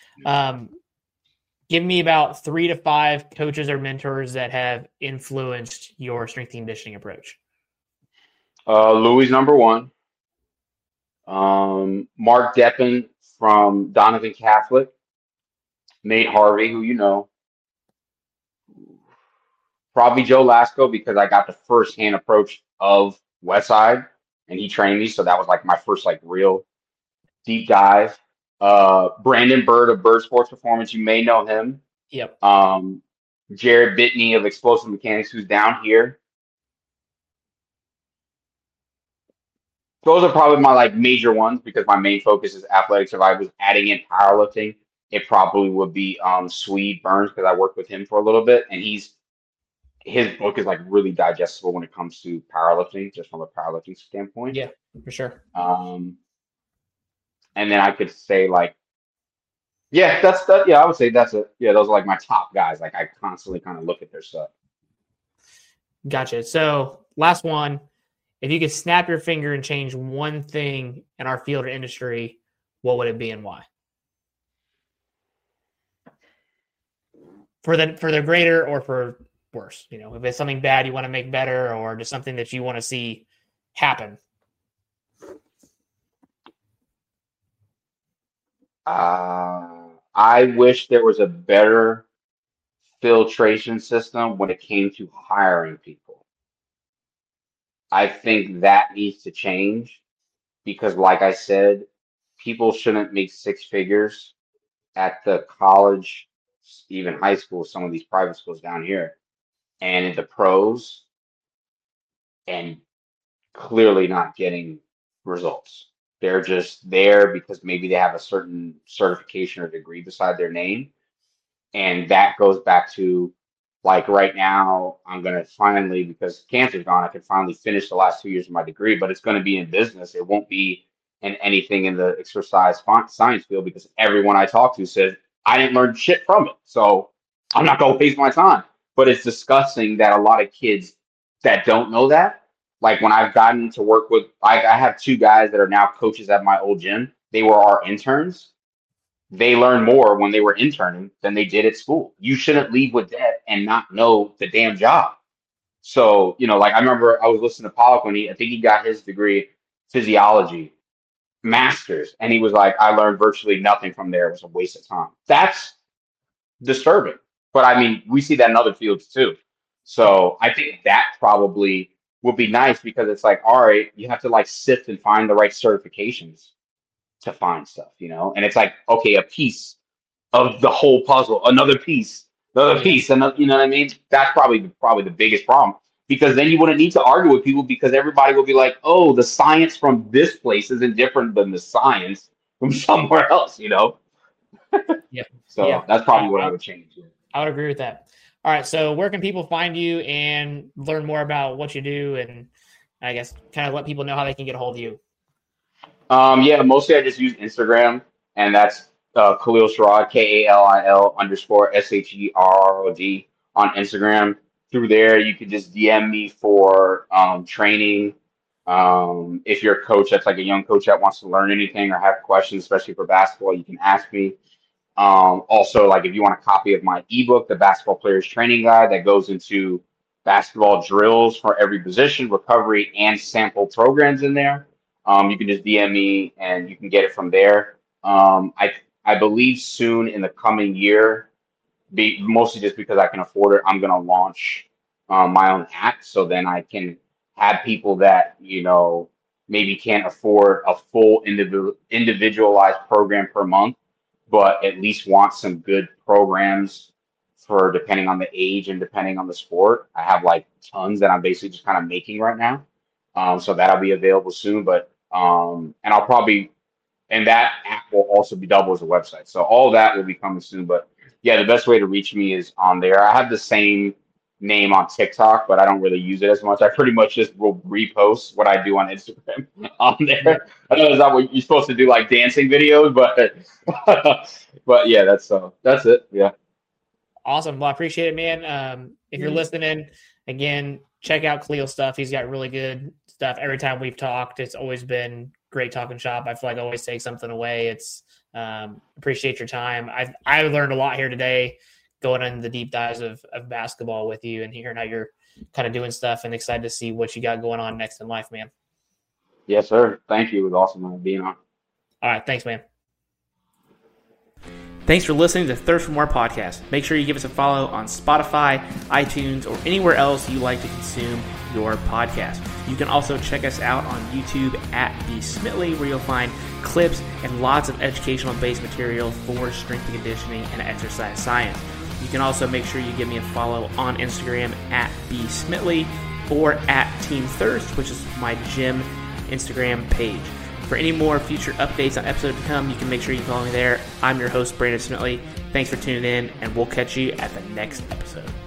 Give me about 3 to 5 coaches or mentors that have influenced your strength and conditioning approach. Louis, number 1. Mark Deppen from Donovan Catholic. Nate Harvey, who you know. Probably Joe Lasco, because I got the first-hand approach of Westside, and he trained me, so that was like my first like real deep dive. Brandon Bird of Bird Sports Performance, you may know him. Yep. Jared Bitney of Explosive Mechanics, who's down here. those are probably my like major ones because my main focus is athletics. If I was adding in powerlifting, it probably would be Swede Burns because I worked with him for a little bit, and his book is like really digestible when it comes to powerlifting, just from a powerlifting standpoint. Yeah, for sure. And then I could say like, yeah, that's that. Yeah, I would say that's it. Yeah, those are like my top guys. Like I constantly kind of look at their stuff. Gotcha. So last one, if you could snap your finger and change one thing in our field or industry, what would it be and why? For the greater or for worse, you know, if it's something bad you want to make better or just something that you want to see happen. I wish there was a better filtration system when it came to hiring people. I think that needs to change because, like I said, people shouldn't make six figures at the college, even high school, some of these private schools down here, and in the pros, and clearly not getting results. They're just there because maybe they have a certain certification or degree beside their name. And that goes back to like right now, I'm going to finally, because cancer's gone, I can finally finish the last 2 years of my degree, but it's going to be in business. It won't be in anything in the exercise science field because everyone I talk to says, I didn't learn shit from it. So I'm not going to waste my time. But it's disgusting that a lot of kids that don't know that, like when I've gotten to work with, I have two guys that are now coaches at my old gym. They were our interns. They learned more when they were interning than they did at school. You shouldn't leave with that and not know the damn job. So, you know, like I remember I was listening to Pollock when I think he got his degree, physiology, master's, and he was like, I learned virtually nothing from there. It was a waste of time. That's disturbing. But I mean, we see that in other fields too. So I think that probably would be nice because it's like, all right, you have to like sift and find the right certifications to find stuff, you know? And it's like, okay, a piece of the whole puzzle, another piece, another, you know what I mean? That's probably the biggest problem because then you wouldn't need to argue with people because everybody will be like, oh, the science from this place isn't different than the science from somewhere else, you know? Yeah. So that's probably what I would change. I would agree with that. All right. So where can people find you and learn more about what you do and I guess kind of let people know how they can get a hold of you? Yeah, mostly I just use Instagram and that's Khalil Sherrod, KALIL_SHERROD on Instagram. Through there, you could just DM me for training. If you're a coach that's like a young coach that wants to learn anything or have questions, especially for basketball, you can ask me. Also, like if you want a copy of my ebook, the Basketball Players Training Guide, that goes into basketball drills for every position, recovery, and sample programs in there. You can just DM me and you can get it from there. I believe soon in the coming year, mostly just because I can afford it, I'm going to launch my own app. So then I can have people that, you know, maybe can't afford a full individualized program per month, but at least want some good programs for depending on the age and depending on the sport. I have like tons that I'm basically just kind of making right now. So that'll be available soon, but and I'll probably, and that app will also be double as a website. So all that will be coming soon. But yeah, the best way to reach me is on there. I have the same name on TikTok, but I don't really use it as much. I pretty much just will repost what I do on Instagram on there. I know that's not what you're supposed to do, like dancing videos, but but yeah, that's it. Yeah. Awesome. Well, I appreciate it, man. If you're listening, again, check out Khalil's stuff. He's got really good stuff. Every time we've talked, it's always been great talking shop. I feel like I always take something away. It's appreciate your time. I learned a lot here today going into the deep dives of basketball with you and hearing how you're kind of doing stuff and excited to see what you got going on next in life, man. Yes, sir. Thank you. It was awesome being on. All right. Thanks, man. Thanks for listening to Thirst for More podcast. Make sure you give us a follow on Spotify, iTunes, or anywhere else you like to consume your podcast. You can also check us out on YouTube at The Smitly, where you'll find clips and lots of educational-based material for strength and conditioning and exercise science. You can also make sure you give me a follow on Instagram at BSmitly or at Team Thirst, which is my gym Instagram page. For any more future updates on episodes to come, you can make sure you follow me there. I'm your host, Brandon Smitley. Thanks for tuning in, and we'll catch you at the next episode.